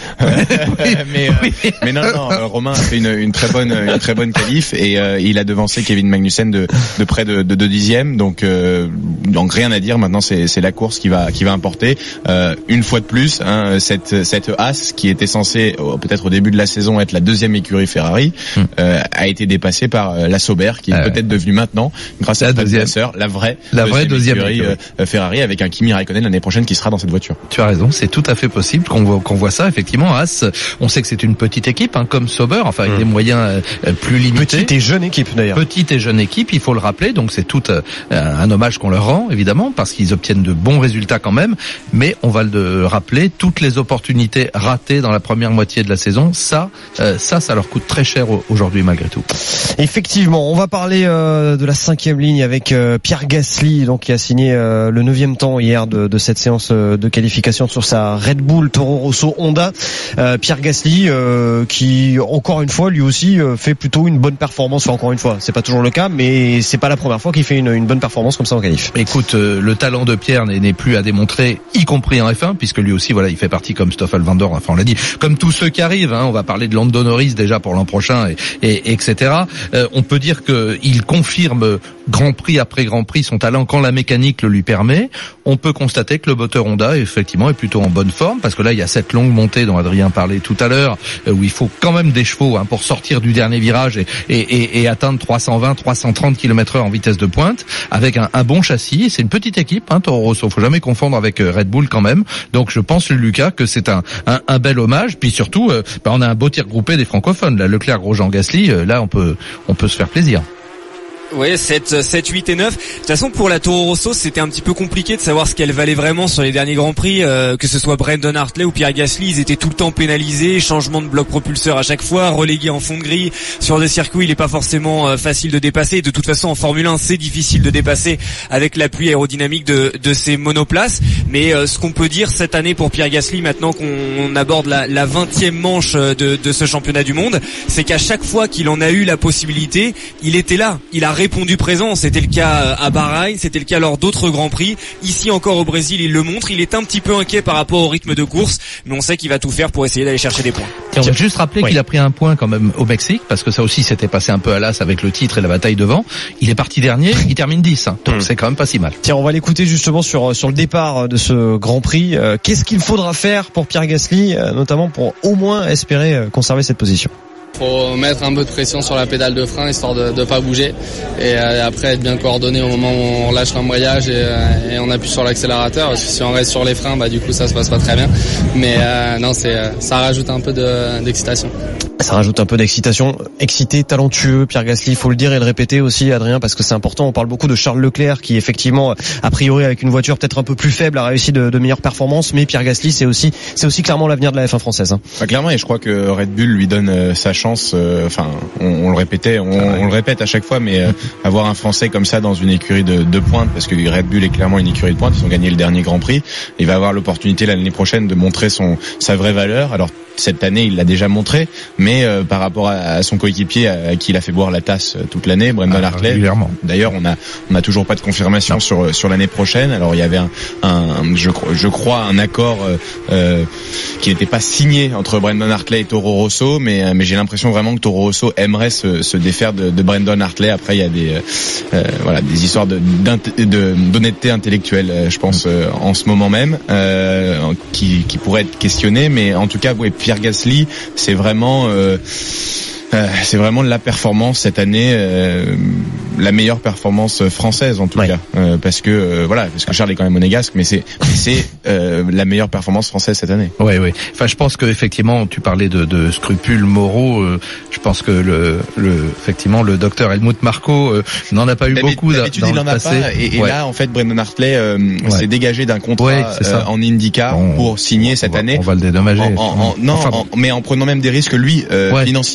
[SPEAKER 5] mais euh, mais non non, euh, Romain a fait une une très bonne une très bonne qualif et euh, il a devancé Kevin Magnussen de de près de de deux dixièmes. Donc euh, donc rien à dire. Maintenant c'est c'est la course qui va qui va importer. Euh, une fois de plus, hein, cette cette Haas qui était censée euh, peut-être au début de la saison être la deuxième écurie Ferrari, mm. euh, a été dépassée par euh, la Sauber qui est euh, peut-être devenue maintenant, grâce à la deuxième sœur, la vraie
[SPEAKER 3] la vraie deuxième,
[SPEAKER 5] deuxième écurie euh, Ferrari avec un Kimi Raikkonen l'année prochaine qui sera dans cette voiture.
[SPEAKER 3] Tu as raison, c'est tout à fait possible qu'on voit qu'on voit ça effectivement. Haas, on sait que c'est une petite équipe, hein, comme Sauber, enfin avec mm. des moyens euh, plus limités.
[SPEAKER 2] Petite et jeune équipe d'ailleurs.
[SPEAKER 3] Petite et jeune équipe, il faut le rappeler. Donc c'est tout euh, un hommage qu'on leur rend évidemment parce qu'ils obtiennent de bons résultats quand même. Mais on va le rappeler, toutes les opportunités ratées dans la première moitié de la saison, ça, euh, ça, ça leur coûte très cher aujourd'hui malgré tout.
[SPEAKER 2] Effectivement, on va parler euh, de la cinquième ligne avec euh, Pierre Gasly, donc qui a signé euh, le neuvième temps hier de, de cette séance euh, de qualification sur sa Red Bull Toro Rosso Honda. Euh, Pierre Gasly, euh, qui encore une fois, lui aussi, euh, fait plutôt une bonne performance. Enfin, encore une fois, c'est pas toujours le cas, mais c'est pas la première fois qu'il fait une, une bonne performance comme ça en qualif.
[SPEAKER 3] Écoute, euh, le talent de Pierre n'est, n'est plus à démontrer, y compris en F un, puisque lui aussi, voilà, il fait partie comme Stoffel Van Dorn, enfin on l'a dit, comme tous ceux qui arrivent. Hein, on va parler de Lando Norris déjà pour l'an prochain, et, et etc. Euh, on peut dire qu'il confirme Grand Prix après Grand Prix son talent quand la mécanique le lui permet. On peut constater que le moteur Honda effectivement est plutôt en bonne forme parce que là il y a cette longue montée dont Adrien parlait tout à l'heure où il faut quand même des chevaux hein, pour sortir du dernier virage et, et, et, et atteindre trois cent vingt, trois cent trente kilomètres heure en vitesse de pointe avec un, un bon châssis. C'est une petite équipe, hein, Toro Rosso. Faut jamais confondre avec Red Bull quand même. Donc je pense Lucas que c'est un, un, un bel hommage. Puis surtout, euh, bah, on a un beau tir groupé des francophones. Là, Leclerc, Grosjean, Gasly. Euh, là, on peut on peut se faire plaisir.
[SPEAKER 6] Ouais, sept, sept, huit et neuf. De toute façon, pour la Toro Rosso, c'était un petit peu compliqué de savoir ce qu'elle valait vraiment sur les derniers Grands Prix, euh, que ce soit Brandon Hartley ou Pierre Gasly, ils étaient tout le temps pénalisés, changement de bloc propulseur à chaque fois, relégués en fond de grille. Sur des circuits, il est pas forcément euh, facile de dépasser. De toute façon, en Formule un, c'est difficile de dépasser avec l'appui aérodynamique de, de ces monoplaces. Mais euh, ce qu'on peut dire cette année pour Pierre Gasly, maintenant qu'on aborde la, la vingtième manche de, de ce championnat du monde, c'est qu'à chaque fois qu'il en a eu la possibilité, il était là. Il a répondu présent. C'était le cas à Bahreïn, c'était le cas lors d'autres Grands Prix. Ici encore au Brésil, il le montre. Il est un petit peu inquiet par rapport au rythme de course, mais on sait qu'il va tout faire pour essayer d'aller chercher des points.
[SPEAKER 3] Et on va juste rappeler oui. qu'il a pris un point quand même au Mexique, parce que ça aussi s'était passé un peu à l'as avec le titre et la bataille devant. Il est parti dernier, il termine dix, hein, donc mmh. c'est quand même pas si mal.
[SPEAKER 2] Tiens, on va l'écouter justement sur sur le départ de ce Grand Prix. Euh, qu'est-ce qu'il faudra faire pour Pierre Gasly, euh, notamment pour au moins espérer euh, conserver cette position?
[SPEAKER 10] Faut mettre un peu de pression sur la pédale de frein histoire de ne pas bouger et euh, après être bien coordonné au moment où on lâche l'embrayage et, euh, et on appuie sur l'accélérateur, parce que si on reste sur les freins, bah du coup ça se passe pas très bien. Mais euh, non, c'est ça rajoute un peu de, d'excitation.
[SPEAKER 2] Ça rajoute un peu d'excitation. Excité, talentueux, Pierre Gasly, il faut le dire et le répéter aussi, Adrien, parce que c'est important. On parle beaucoup de Charles Leclerc qui effectivement, a priori avec une voiture peut-être un peu plus faible, a réussi de, de meilleures performances, mais Pierre Gasly c'est aussi c'est aussi clairement l'avenir de la F un française. Hein.
[SPEAKER 5] Bah, clairement, et je crois que Red Bull lui donne euh, sa chance. Enfin, euh, on, on le répétait, on, on le répète à chaque fois, mais euh, avoir un Français comme ça dans une écurie de, de pointe, parce que Red Bull est clairement une écurie de pointe, ils ont gagné le dernier Grand Prix, il va avoir l'opportunité l'année prochaine de montrer son sa vraie valeur. Alors cette année, il l'a déjà montré, mais euh, par rapport à, à son coéquipier à, à qui il a fait boire la tasse toute l'année, Brandon ah, Hartley. D'ailleurs, on a on a toujours pas de confirmation non. sur sur l'année prochaine. Alors il y avait un, un je crois je crois un accord euh, euh, qui n'était pas signé entre Brandon Hartley et Toro Rosso, mais mais j'ai l'impression vraiment que Toro Rosso aimerait se, se défaire de, de Brandon Hartley. Après, il y a des euh, voilà des histoires de, de d'honnêteté intellectuelle, je pense, euh, en ce moment même, euh, qui qui pourraient être questionnées, mais en tout cas, oui. Pierre Gasly, c'est vraiment euh, euh, c'est vraiment la performance cette année, euh, la meilleure performance française en tout ouais. cas, euh, parce que euh, voilà, parce que Charles est quand même monégasque, mais c'est c'est euh, la meilleure performance française cette année.
[SPEAKER 3] Oui, oui. Enfin, je pense que effectivement, tu parlais de, de scrupules moraux. Euh, je pense que le, le effectivement le docteur Helmut Marko euh, n'en a pas eu
[SPEAKER 5] D'habitude,
[SPEAKER 3] beaucoup
[SPEAKER 5] d'habitude,
[SPEAKER 3] dans
[SPEAKER 5] il
[SPEAKER 3] le
[SPEAKER 5] en a
[SPEAKER 3] passé.
[SPEAKER 5] Pas, et, et
[SPEAKER 3] ouais.
[SPEAKER 5] là, en fait, Brandon Hartley euh,
[SPEAKER 3] ouais.
[SPEAKER 5] s'est dégagé d'un contrat
[SPEAKER 3] ouais,
[SPEAKER 5] euh, en IndyCar on, pour signer cette
[SPEAKER 3] on va,
[SPEAKER 5] année.
[SPEAKER 3] On va le dédommager.
[SPEAKER 5] En, en, en, non, enfin, en, mais en prenant même des risques lui euh,
[SPEAKER 3] ouais,
[SPEAKER 5] financiers.
[SPEAKER 3] Personnel.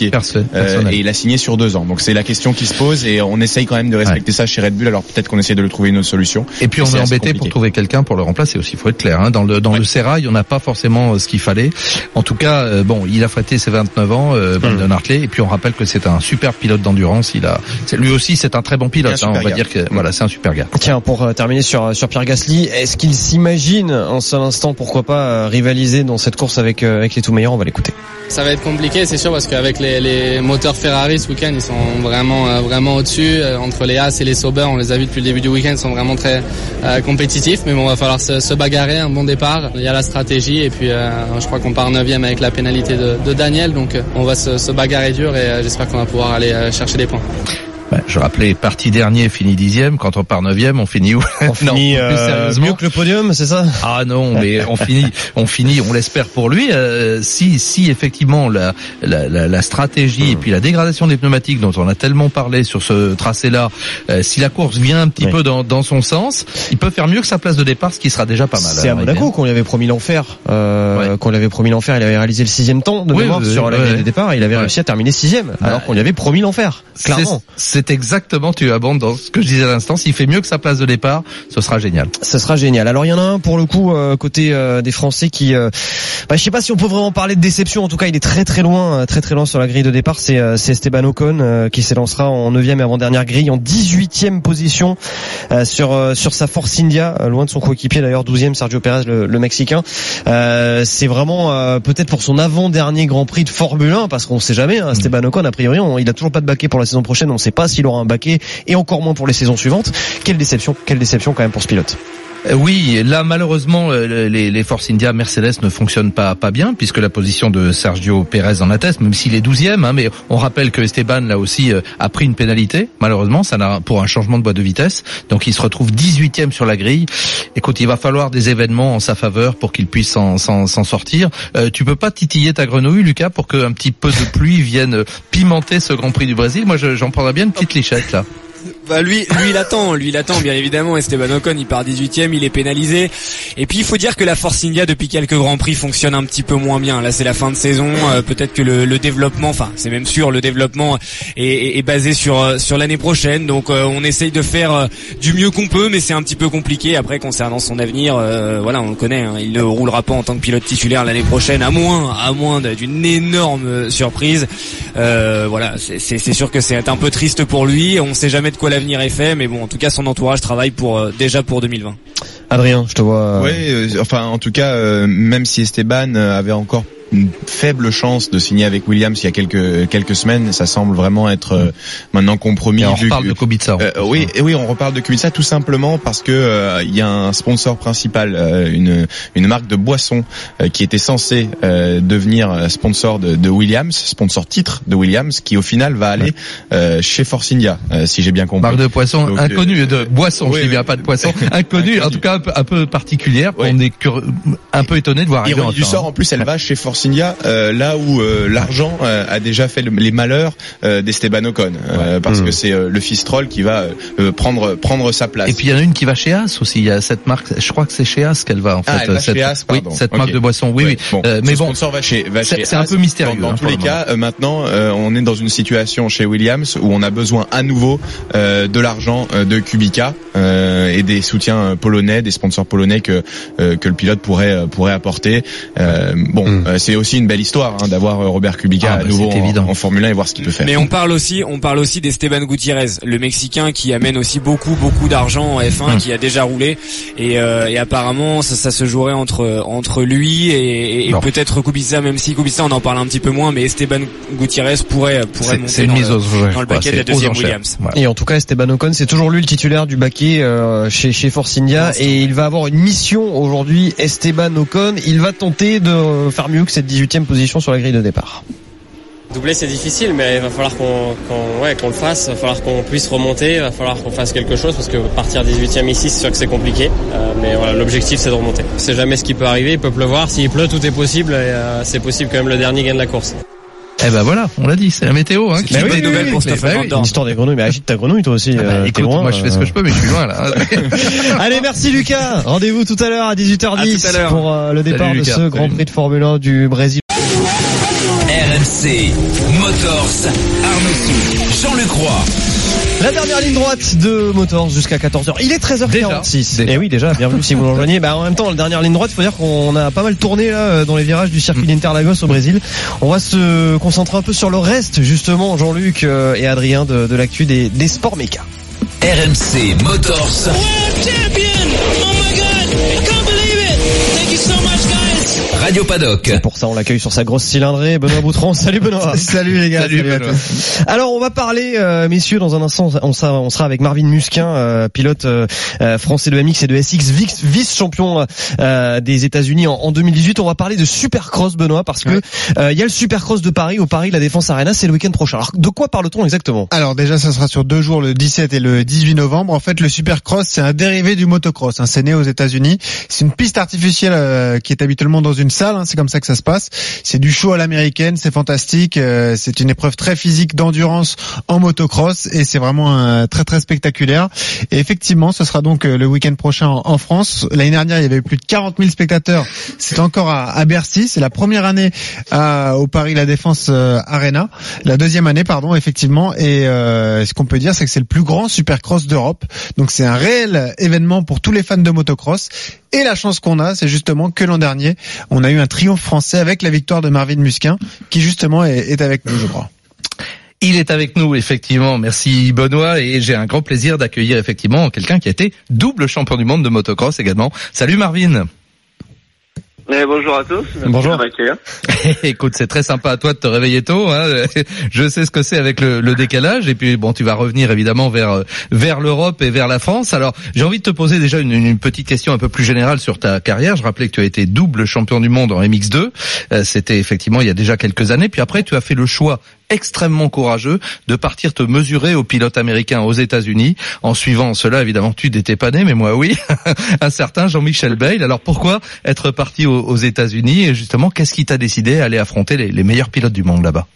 [SPEAKER 5] euh, et il a signé sur deux ans. Donc c'est la question qui se pose et on essaye quand même de respecter ouais. ça chez Red Bull. Alors peut-être qu'on essaie de le trouver une autre solution.
[SPEAKER 3] Et puis on est, est embêté compliqué. pour trouver quelqu'un pour le remplacer aussi. Il faut être clair. Hein. Dans le dans ouais. le sérail, on n'a pas forcément ce qu'il fallait. En tout cas, euh, bon, il a fêté ses vingt-neuf ans, euh, Brandon mmh. Hartley. Et puis on rappelle que c'est un super pilote d'endurance. Il a, c'est, lui aussi, c'est un très bon pilote. Hein, on va gars. dire que mmh. voilà, c'est un super gars.
[SPEAKER 2] Tiens, pour euh, terminer sur sur Pierre Gasly, est-ce qu'il s'imagine en seul instant, pourquoi pas euh, rivaliser dans cette course avec euh, avec les tout meilleurs? On va l'écouter.
[SPEAKER 10] Ça va être compliqué, c'est sûr, parce qu'avec les, les moteurs Ferrari ce week-end, ils sont vraiment euh, vraiment au-dessus. Euh, entre les Haas et les Sauber, on les a vus depuis le début du week-end, ils sont vraiment très euh, compétitifs. Mais bon, va falloir se, se bagarrer, un bon départ. Il y a la stratégie et puis euh, je crois qu'on part neuvième avec la pénalité de, de Daniel, donc euh, on va se, se bagarrer dur et euh, j'espère qu'on va pouvoir aller euh, chercher des points.
[SPEAKER 3] Ben, je rappelais, parti dernier, fini dixième. Quand on part neuvième, on finit où?
[SPEAKER 2] On finit euh, mieux que le podium, c'est ça?
[SPEAKER 3] Ah non, mais on finit, on finit, on l'espère pour lui. Euh, si, si effectivement la, la, la, la stratégie mmh. et puis la dégradation des pneumatiques dont on a tellement parlé sur ce tracé-là, euh, si la course vient un petit oui. peu dans, dans son sens, il peut faire mieux que sa place de départ, ce qui sera déjà pas mal.
[SPEAKER 2] C'est à Monaco qu'on lui avait promis l'enfer. Euh, ouais. Qu'on lui avait promis l'enfer, il avait réalisé le sixième temps de oui, mémoire oui, sur la grille ouais. des départs, et il avait ouais. réussi à terminer sixième, alors ouais. qu'on lui avait promis l'enfer. Clairement.
[SPEAKER 3] C'est, c'est exactement, tu abondes dans ce que je disais à l'instant. S'il fait mieux que sa place de départ, ce sera génial.
[SPEAKER 2] Ce sera génial. Alors il y en a un pour le coup euh, côté euh, des Français qui, euh, bah, je sais pas si on peut vraiment parler de déception. En tout cas, il est très très loin, très très loin sur la grille de départ. C'est, euh, c'est Esteban Ocon euh, qui s'élancera en neuvième et avant-dernière grille, en dix-huitième position euh, sur euh, sur sa Force India, euh, loin de son coéquipier d'ailleurs, douzième Sergio Pérez, le, le Mexicain. Euh, c'est vraiment euh, peut-être pour son avant-dernier Grand Prix de Formule un, parce qu'on sait jamais. Hein, Esteban Ocon, a priori, on, il a toujours pas de baquet pour la saison prochaine. On sait pas s'il aura un baquet, et encore moins pour les saisons suivantes. Quelle déception, quelle déception quand même pour ce pilote.
[SPEAKER 3] Oui, là malheureusement les, les Force India Mercedes ne fonctionnent pas pas bien, puisque la position de Sergio Pérez en atteste, même s'il est douzième, hein, mais on rappelle que Esteban là aussi a pris une pénalité, malheureusement, ça n'a pour un changement de boîte de vitesse, donc il se retrouve dix-huitième sur la grille. Écoute, il va falloir des événements en sa faveur pour qu'il puisse s'en, s'en, s'en sortir. Euh, tu peux pas titiller ta grenouille, Lucas, pour qu'un petit peu de pluie vienne pimenter ce Grand Prix du Brésil? Moi, je, j'en prendrais bien une petite lichette là.
[SPEAKER 6] Bah lui, lui il attend, lui il attend bien évidemment. Esteban Ocon, il part dix-huitième, il est pénalisé. Et puis il faut dire que la Force India depuis quelques grands prix fonctionne un petit peu moins bien. Là c'est la fin de saison, euh, peut-être que le, le développement, enfin c'est même sûr, le développement est, est, est basé sur sur l'année prochaine. Donc euh, on essaye de faire euh, du mieux qu'on peut, mais c'est un petit peu compliqué. Après concernant son avenir, euh, voilà on le connaît, hein, il ne roulera pas en tant que pilote titulaire l'année prochaine, à moins à moins d'une énorme surprise. Euh, voilà, c'est, c'est, c'est sûr que c'est un peu triste pour lui. On sait jamais de quoi l'avenir est fait, mais bon, en tout cas, son entourage travaille pour euh, déjà pour deux mille vingt.
[SPEAKER 2] Adrien, je te vois. Euh...
[SPEAKER 5] Oui, euh, enfin, en tout cas, euh, même si Esteban avait encore une faible chance de signer avec Williams il y a quelques quelques semaines, ça semble vraiment être euh, maintenant compromis.
[SPEAKER 3] Et on vu reparle que, de Kubica.
[SPEAKER 5] Euh, oui, et oui, on reparle de Kubica tout simplement parce que euh, il y a un sponsor principal, euh, une une marque de boisson euh, qui était censée euh, devenir sponsor de, de Williams, sponsor titre de Williams, qui au final va aller euh, chez Force India, euh, si j'ai bien compris.
[SPEAKER 3] Marque de poisson Donc, inconnue, euh, de boisson, oui, je dis bien oui. pas de poisson, inconnue, en tout cas un peu, un peu particulière. Oui. On est cur... un peu étonné de voir arriver.
[SPEAKER 5] Ironie du sort, en plus, elle va chez Force India, euh, là où euh, l'argent euh, a déjà fait le, les malheurs euh, d'Esteban Ocon, euh, ouais. parce mmh. que c'est euh, le fils troll qui va euh, prendre prendre sa place.
[SPEAKER 3] Et puis il y en a une qui va chez Haas aussi. Il y a cette marque, je crois que c'est chez Haas qu'elle va en fait.
[SPEAKER 5] Ah, elle va
[SPEAKER 3] cette,
[SPEAKER 5] chez Haas, pardon.
[SPEAKER 3] Oui, cette
[SPEAKER 5] okay.
[SPEAKER 3] marque de boisson. Oui, oui.
[SPEAKER 5] Bon,
[SPEAKER 3] euh, mais bon,
[SPEAKER 5] sponsor va chez, va
[SPEAKER 3] c'est,
[SPEAKER 5] chez
[SPEAKER 3] c'est
[SPEAKER 5] Haas.
[SPEAKER 3] un peu mystérieux.
[SPEAKER 5] Dans, dans
[SPEAKER 3] hein,
[SPEAKER 5] tous les cas, euh, maintenant, euh, on est dans une situation chez Williams où on a besoin à nouveau euh, de l'argent euh, de Kubica euh, et des soutiens polonais, des sponsors polonais que euh, que le pilote pourrait euh, pourrait apporter. Euh, bon, mm. euh, c'est aussi une belle histoire hein, d'avoir Robert Kubica ah, à bah, nouveau en, en Formule un et voir ce qu'il peut faire.
[SPEAKER 6] Mais on parle aussi, on parle aussi d'Esteban Gutiérrez, le Mexicain qui amène aussi beaucoup beaucoup d'argent en F un, mm. qui a déjà roulé et, euh, et apparemment ça, ça se jouerait entre entre lui et, et peut-être Kubica, même si Kubica on en parle un petit peu moins, mais Esteban Gutiérrez pourrait pourrait
[SPEAKER 3] c'est,
[SPEAKER 6] monter
[SPEAKER 3] c'est
[SPEAKER 6] dans,
[SPEAKER 3] le,
[SPEAKER 6] aux, dans le baquet de la deuxième Williams.
[SPEAKER 2] Voilà. Et en tout cas Esteban Ocon c'est toujours lui le titulaire du baquet euh, chez chez Force India et il va avoir une mission aujourd'hui. Esteban Ocon, il va tenter de faire mieux que cette dix-huitième position sur la grille de départ.
[SPEAKER 11] Doubler c'est difficile, mais il va falloir qu'on, qu'on, ouais, qu'on le fasse, il va falloir qu'on puisse remonter, il va falloir qu'on fasse quelque chose parce que partir dix-huitième ici c'est sûr que c'est compliqué, euh, mais voilà, l'objectif c'est de remonter. On sait jamais ce qui peut arriver, il peut pleuvoir, s'il pleut tout est possible et euh, c'est possible quand même le dernier gagne la course.
[SPEAKER 3] Eh ben voilà, on l'a dit, c'est la météo hein, qui
[SPEAKER 6] fait des nouvelles pour Stéphane Van Dorn.
[SPEAKER 2] L'histoire des grenouilles, mais agite ta grenouille toi aussi. Ah bah, euh,
[SPEAKER 3] écoute,
[SPEAKER 2] loin,
[SPEAKER 3] moi je fais ce que je peux mais je suis loin là.
[SPEAKER 2] Allez, merci Lucas. Rendez-vous tout à l'heure à dix-huit heures dix pour euh, le départ Salut, de ce Grand Prix de Formule un du Brésil.
[SPEAKER 1] R M C Motors, Arnaud Soult, Jean-Luc Roy.
[SPEAKER 2] La dernière ligne droite de Motors jusqu'à quatorze heures. Il est treize heures quarante-six. Et oui, déjà, bienvenue si vous nous rejoignez. Bah, en même temps, la dernière ligne droite, il faut dire qu'on a pas mal tourné là dans les virages du circuit d'Interlagos au Brésil. On va se concentrer un peu sur le reste, justement, Jean-Luc et Adrien de, de l'actu des, des sports méca.
[SPEAKER 1] R M C Motors. Radio Paddock.
[SPEAKER 2] Et pour ça, on l'accueille sur sa grosse cylindrée, Benoît Boutron. Salut Benoît.
[SPEAKER 4] Salut les gars.
[SPEAKER 2] Salut, salut à tous. Alors, on va parler, euh, messieurs, dans un instant, on sera, on sera avec Marvin Musquin, euh, pilote euh, français de M X et de S X, vice-champion euh, des États-Unis en, en deux mille dix-huit. On va parler de Supercross, Benoît, parce que il ouais. euh, y a le Supercross de Paris au Paris La Défense Arena, c'est le week-end prochain. Alors, de quoi parle-t-on exactement?
[SPEAKER 4] Alors déjà, ça sera sur deux jours, le dix-sept et le dix-huit novembre. En fait, le Supercross, c'est un dérivé du motocross. Hein, c'est né aux États-Unis. C'est une piste artificielle euh, qui est habituellement dans une salle. Hein, c'est comme ça que ça se passe. C'est du show à l'américaine, c'est fantastique. Euh, c'est une épreuve très physique d'endurance en motocross et c'est vraiment euh, très très spectaculaire. Et effectivement, ce sera donc euh, le week-end prochain en, en France. L'année dernière, il y avait plus de quarante mille spectateurs. C'est encore à, à Bercy. C'est la première année à, au Paris La Défense euh, Arena. La deuxième année, pardon, effectivement. Et euh, ce qu'on peut dire, c'est que c'est le plus grand Supercross d'Europe. Donc c'est un réel événement pour tous les fans de motocross. Et la chance qu'on a, c'est justement que l'an dernier, on a eu un triomphe français avec la victoire de Marvin Musquin, qui justement est, est avec nous, je crois.
[SPEAKER 3] Il est avec nous, effectivement. Merci Benoît, et j'ai un grand plaisir d'accueillir effectivement quelqu'un qui a été double champion du monde de motocross également. Salut Marvin.
[SPEAKER 12] Eh, bonjour à tous. Merci
[SPEAKER 3] bonjour.
[SPEAKER 12] De m'accueillir.
[SPEAKER 3] Écoute, c'est très sympa à toi de te réveiller tôt. Hein. Je sais ce que c'est avec le, le décalage. Et puis bon, tu vas revenir évidemment vers vers l'Europe et vers la France. Alors, j'ai envie de te poser déjà une, une petite question un peu plus générale sur ta carrière. Je rappelais que tu as été double champion du monde en M X deux. Euh, c'était effectivement il y a déjà quelques années. Puis après, tu as fait le choix extrêmement courageux de partir te mesurer aux pilotes américains aux États-Unis. En suivant cela, évidemment, tu n'étais pas né, mais moi oui, un certain Jean-Michel Bayle. Alors pourquoi être parti aux, aux États-Unis et justement, qu'est-ce qui t'a décidé à aller affronter les, les meilleurs pilotes du monde là-bas?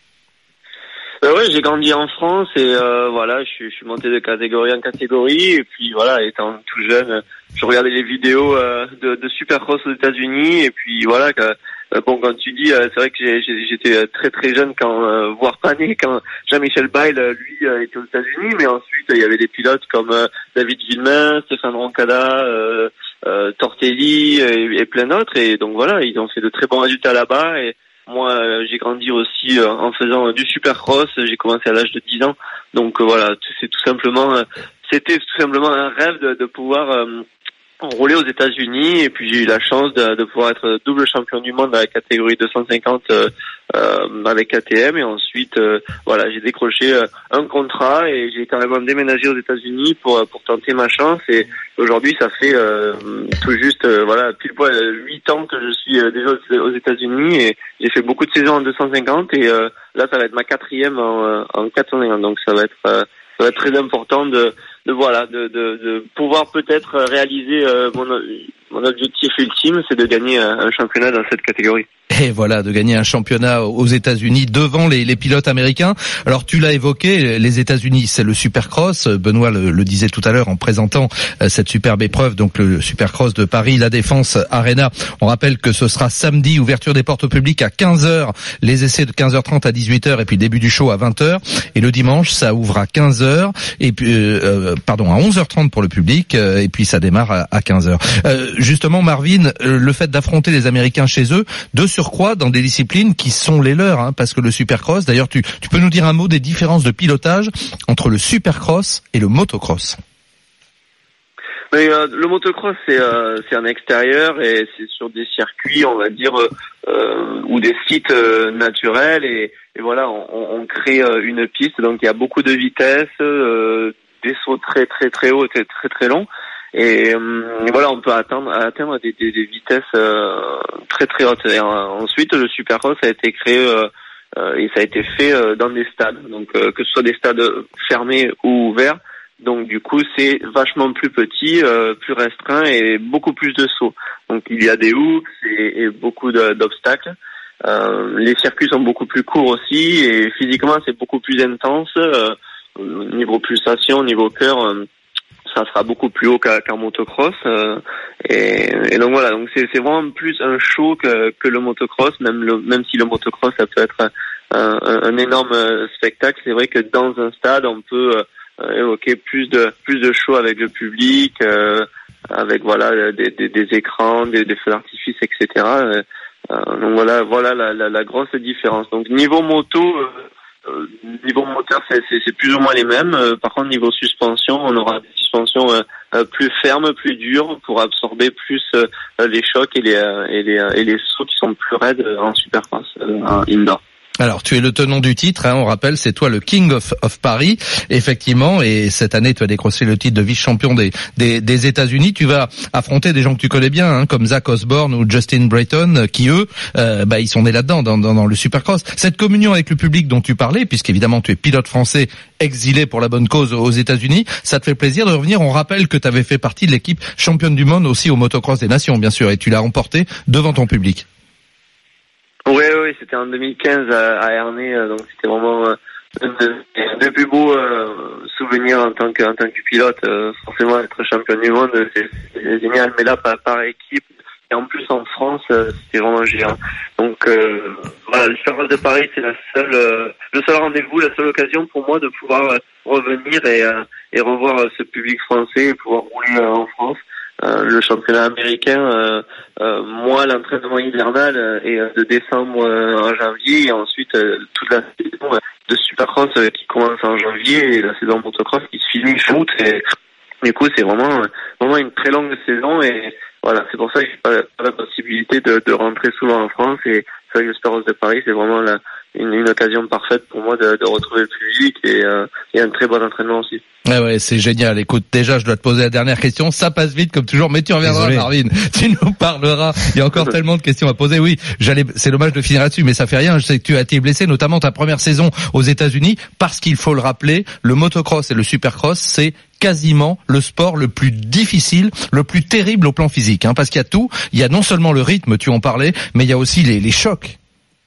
[SPEAKER 12] Euh, ouais, j'ai grandi en France et euh, voilà, je suis, je suis monté de catégorie en catégorie et puis voilà, étant tout jeune, je regardais les vidéos euh, de, de Supercross aux États-Unis et puis voilà. Que, Bon, quand tu dis, c'est vrai que j'ai, j'étais très très jeune quand, euh, voire pas né, quand Jean-Michel Bayle, lui, était aux États-Unis, mais ensuite il y avait des pilotes comme euh, David Villemain, Stéphane Roncada, euh, euh, Tortelli et, et plein d'autres, et donc voilà, ils ont fait de très bons résultats là-bas. Et moi, euh, j'ai grandi aussi euh, en faisant du Supercross. J'ai commencé à l'âge de dix ans, donc euh, voilà, c'est tout simplement, euh, c'était tout simplement un rêve de, de pouvoir euh, enrôlé aux États-Unis, et puis j'ai eu la chance de, de pouvoir être double champion du monde dans la catégorie deux cent cinquante euh, euh, avec K T M, et ensuite euh, voilà, j'ai décroché euh, un contrat et j'ai carrément déménagé aux États-Unis pour pour tenter ma chance. Et aujourd'hui, ça fait euh, tout juste euh, voilà pile poil huit ans que je suis euh, déjà aux États-Unis, et j'ai fait beaucoup de saisons en deux cent cinquante, et euh, là ça va être ma quatrième en, en quatre cent cinquante, donc ça va être euh, ça va être très important de de voilà de de, de pouvoir peut-être réaliser euh, mon mon objectif ultime, c'est de gagner un, un championnat dans cette catégorie.
[SPEAKER 3] Et voilà, de gagner un championnat aux États-Unis devant les, les pilotes américains. Alors tu l'as évoqué, les États-Unis, c'est le Supercross. Benoît le, le disait tout à l'heure en présentant euh, cette superbe épreuve, donc le Supercross de Paris, La Défense Arena. On rappelle que ce sera samedi, ouverture des portes au public à quinze heures, les essais de quinze heures trente à dix-huit heures, et puis début du show à vingt heures. Et le dimanche, ça ouvre à quinze heures, et puis euh, pardon, à onze heures trente pour le public, euh, et puis ça démarre à, à quinze heures. Euh, justement, Marvin, euh, le fait d'affronter les Américains chez eux, de surcroît dans des disciplines qui sont les leurs, hein, parce que le Supercross, d'ailleurs, tu, tu peux nous dire un mot des différences de pilotage entre le Supercross et le motocross?
[SPEAKER 12] Mais euh, le motocross, c'est euh, c'est un extérieur, et c'est sur des circuits, on va dire, euh, ou des sites euh, naturels, et, et voilà, on, on crée euh, une piste, donc il y a beaucoup de vitesse, euh, des sauts très très très hauts, très très très longs. Et, euh, et voilà, on peut atteindre, atteindre des, des, des vitesses euh, très très hautes. Et, euh, ensuite, le Supercross a été créé euh, euh, et ça a été fait euh, dans des stades, donc euh, que ce soit des stades fermés ou ouverts. Donc du coup, c'est vachement plus petit, euh, plus restreint, et beaucoup plus de sauts. Donc il y a des hooks et, et beaucoup de, d'obstacles. Euh, les circuits sont beaucoup plus courts aussi, et physiquement, c'est beaucoup plus intense. Euh, niveau pulsation, niveau cœur. Euh, ça sera beaucoup plus haut qu'à, qu'en motocross. Euh, et, et donc voilà, donc c'est, c'est vraiment plus un show que, que le motocross, même le, même si le motocross ça peut être un, un, un énorme spectacle. C'est vrai que dans un stade, on peut euh, évoquer plus de plus de show avec le public, euh, avec voilà des, des, des écrans, des, des feux d'artifice, et cetera. Euh, donc voilà, voilà la, la, la grosse différence. Donc niveau moto. Euh, Euh, niveau moteur, c'est, c'est, c'est plus ou moins les mêmes. Euh, par contre, niveau suspension, on aura des suspensions euh, euh, plus fermes, plus dures, pour absorber plus euh, les chocs et les, euh, et les, euh, et les sauts qui sont plus raides en supercross euh, en indoor.
[SPEAKER 3] Alors, tu es le tenant du titre, hein, on rappelle, c'est toi le King of, of Paris, effectivement, et cette année, tu as décroché le titre de vice-champion des, des, des États-Unis. Tu vas affronter des gens que tu connais bien, hein, comme Zach Osborne ou Justin Brayton, qui eux, euh, bah, ils sont nés là-dedans, dans, dans, dans le Supercross. Cette communion avec le public dont tu parlais, puisqu'évidemment tu es pilote français exilé pour la bonne cause aux États-Unis, ça te fait plaisir de revenir. On rappelle que tu avais fait partie de l'équipe championne du monde aussi au motocross des nations, bien sûr, et tu l'as remporté devant ton public.
[SPEAKER 12] Oui, oui, c'était en deux mille quinze à, à Ernée, donc c'était vraiment euh, un des plus beaux euh, souvenirs en tant que en tant que pilote. Euh, forcément, être champion du monde, c'est, c'est génial, mais là, par, par équipe, et en plus en France, euh, c'était vraiment géant. Donc euh, voilà, le Supercross de Paris, c'est la seule, euh, le seul rendez-vous, la seule occasion pour moi de pouvoir euh, revenir et, euh, et revoir euh, ce public français et pouvoir rouler euh, en France. Euh, le championnat américain, euh, euh, moi l'entraînement hivernal euh, est de décembre euh, en janvier, et ensuite euh, toute la saison euh, de Supercross euh, qui commence en janvier, et la saison motocross qui se finit août. Et du coup, c'est vraiment vraiment une très longue saison, et voilà, c'est pour ça que j'ai pas, pas la possibilité de, de rentrer souvent en France. Et c'est vrai que le Supercross de Paris, c'est vraiment la, une, une occasion parfaite pour moi de, de retrouver le public et, euh, et un très bon entraînement aussi.
[SPEAKER 3] Ouais, ouais, c'est génial. Écoute, déjà, je dois te poser la dernière question. Ça passe vite, comme toujours, mais tu reviendras, Désolé. Marvin. Tu nous parleras. Il y a encore tellement de questions à poser. Oui, j'allais, c'est dommage de finir là-dessus, mais ça fait rien. Je sais que tu as été blessé, notamment ta première saison aux États-Unis, parce qu'il faut le rappeler, le motocross et le supercross, c'est quasiment le sport le plus difficile, le plus terrible au plan physique, hein, parce qu'il y a tout. Il y a non seulement le rythme, tu en parlais, mais il y a aussi les, les chocs.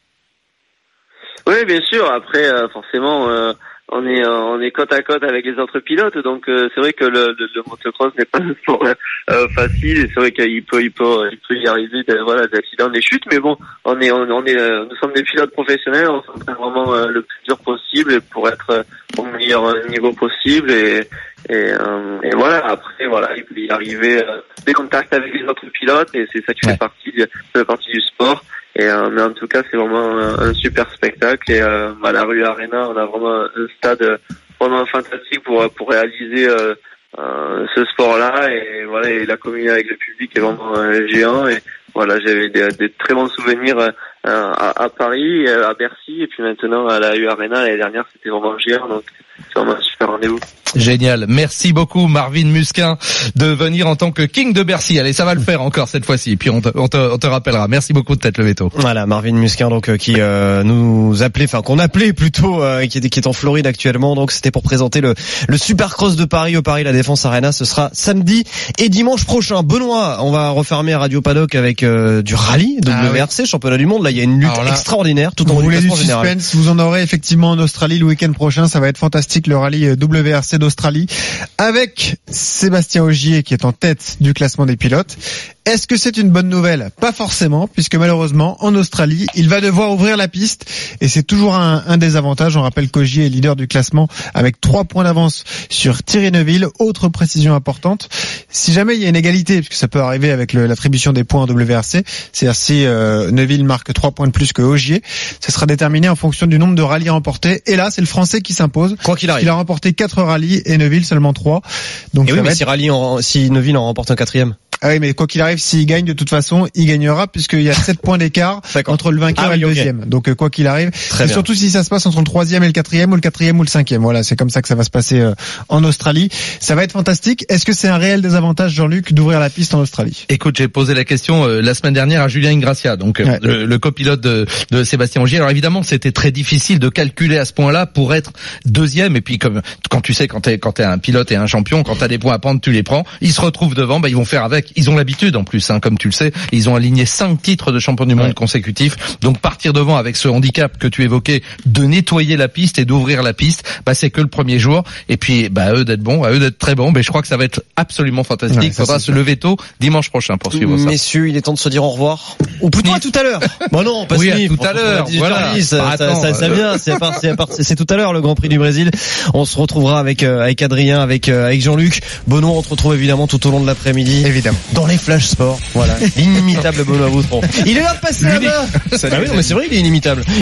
[SPEAKER 12] Oui, bien sûr. Après, euh, forcément, euh, on est euh, on est côte à côte avec les autres pilotes, donc euh, c'est vrai que le, le, le motocross n'est pas un sport euh, facile. Et c'est vrai qu'il peut il peut il peut y arriver de, voilà des accidents, des chutes, mais bon, on est on, on est euh, nous sommes des pilotes professionnels, on s'entraîne vraiment euh, le plus dur possible pour être euh, au meilleur niveau possible, et et, euh, et voilà. Après, voilà, il peut y arriver euh, des contacts avec les autres pilotes, et c'est ça qui ouais. fait partie de, fait partie du sport. Et euh, mais en tout cas, c'est vraiment un, un super spectacle. Et euh, à la Rue Arena, on a vraiment un stade vraiment fantastique pour pour réaliser euh, euh, ce sport-là. Et voilà, et la communion avec le public est vraiment euh, géant. Et voilà, j'avais des, des très bons souvenirs euh, à, à Paris, à Bercy, et puis maintenant à la Rue Arena. L'année dernière, c'était vraiment géant. Donc c'est vraiment un super rendez-vous.
[SPEAKER 3] Génial. Merci beaucoup, Marvin Musquin, de venir en tant que King de Bercy. Allez, ça va le faire encore cette fois-ci. Puis on te, on te, on te rappellera. Merci beaucoup de t'être levé tôt.
[SPEAKER 2] Voilà, Marvin Musquin, donc euh, qui euh, nous appelait, enfin qu'on appelait plutôt, euh, qui, est, qui est en Floride actuellement. Donc c'était pour présenter le, le Supercross de Paris au Paris La Défense Arena. Ce sera samedi et dimanche prochain. Benoît, on va refermer Radio Paddock avec euh, du rallye W R C, ah, oui. championnat du monde. Là, il y a une lutte là, extraordinaire tout en haut du classement général.
[SPEAKER 4] Vous voulez du suspense, vous en aurez effectivement en Australie le week-end prochain. Ça va être fantastique, le rallye W R C d'Australie, avec Sébastien Ogier qui est en tête du classement des pilotes. Est-ce que c'est une bonne nouvelle? Pas forcément, puisque malheureusement, en Australie, il va devoir ouvrir la piste, et c'est toujours un, un désavantage. On rappelle qu'Ogier est leader du classement avec trois points d'avance sur Thierry Neuville. Autre précision importante, si jamais il y a une égalité, puisque ça peut arriver avec le, l'attribution des points en W R C, c'est-à-dire si euh, Neuville marque trois points de plus que Ogier, ça sera déterminé en fonction du nombre de rallyes remportés. Et là, c'est le Français qui s'impose.
[SPEAKER 2] Quoi qu'il arrive.
[SPEAKER 4] Il a remporté quatre rallyes et Neuville seulement trois. Donc
[SPEAKER 2] et
[SPEAKER 4] ça
[SPEAKER 2] oui,
[SPEAKER 4] va
[SPEAKER 2] mais
[SPEAKER 4] être...
[SPEAKER 2] si, rallye en, si Neuville en remporte un quatrième.
[SPEAKER 4] Ah oui, mais quoi qu'il arrive, s'il gagne, de toute façon, il gagnera, puisqu'il y a sept points d'écart entre le vainqueur ah, oui, et le okay. deuxième. Donc, quoi qu'il arrive, et surtout si ça se passe entre le troisième et le quatrième, ou le quatrième ou le cinquième. Voilà, c'est comme ça que ça va se passer euh, en Australie. Ça va être fantastique. Est-ce que c'est un réel désavantage, Jean-Luc, d'ouvrir la piste en Australie?
[SPEAKER 3] Écoute, j'ai posé la question euh, la semaine dernière à Julien Ingracia, donc euh, ouais. le, le copilote de, de Sébastien Ogier. Alors évidemment, c'était très difficile de calculer à ce point-là pour être deuxième. Et puis, comme quand tu sais, quand t'es quand t'es un pilote et un champion, quand t'as des points à prendre, tu les prends. Ils se retrouvent devant, bah ils vont faire avec. ils ont l'habitude en plus, hein, comme tu le sais, ils ont aligné cinq titres de champion du monde ouais. consécutifs. Donc partir devant avec ce handicap que tu évoquais, de nettoyer la piste et d'ouvrir la piste, bah c'est que le premier jour. Et puis bah à eux d'être bons, à eux d'être très bons. Mais je crois que ça va être absolument fantastique. Ouais, il faudra se lever tôt dimanche prochain pour suivre ça.
[SPEAKER 2] Messieurs, il est temps de se dire au revoir. Ou plutôt à tout à l'heure. Bon non, pas
[SPEAKER 3] oui, à
[SPEAKER 2] Smith,
[SPEAKER 3] tout à l'heure. Voilà.
[SPEAKER 2] Ça, bah, ça, ça, ça vient. C'est, part, c'est, part, c'est tout à l'heure le Grand Prix du Brésil. On se retrouvera avec euh, avec Adrien, avec euh, avec Jean-Luc. Benoît, on te retrouve évidemment tout au long de l'après-midi.
[SPEAKER 13] Évidemment.
[SPEAKER 2] Dans les Flash Sport. Voilà. L'inimitable Benoît Boutron. Il est là de passer la main. Ah oui, non, mais c'est vrai, il est inimitable.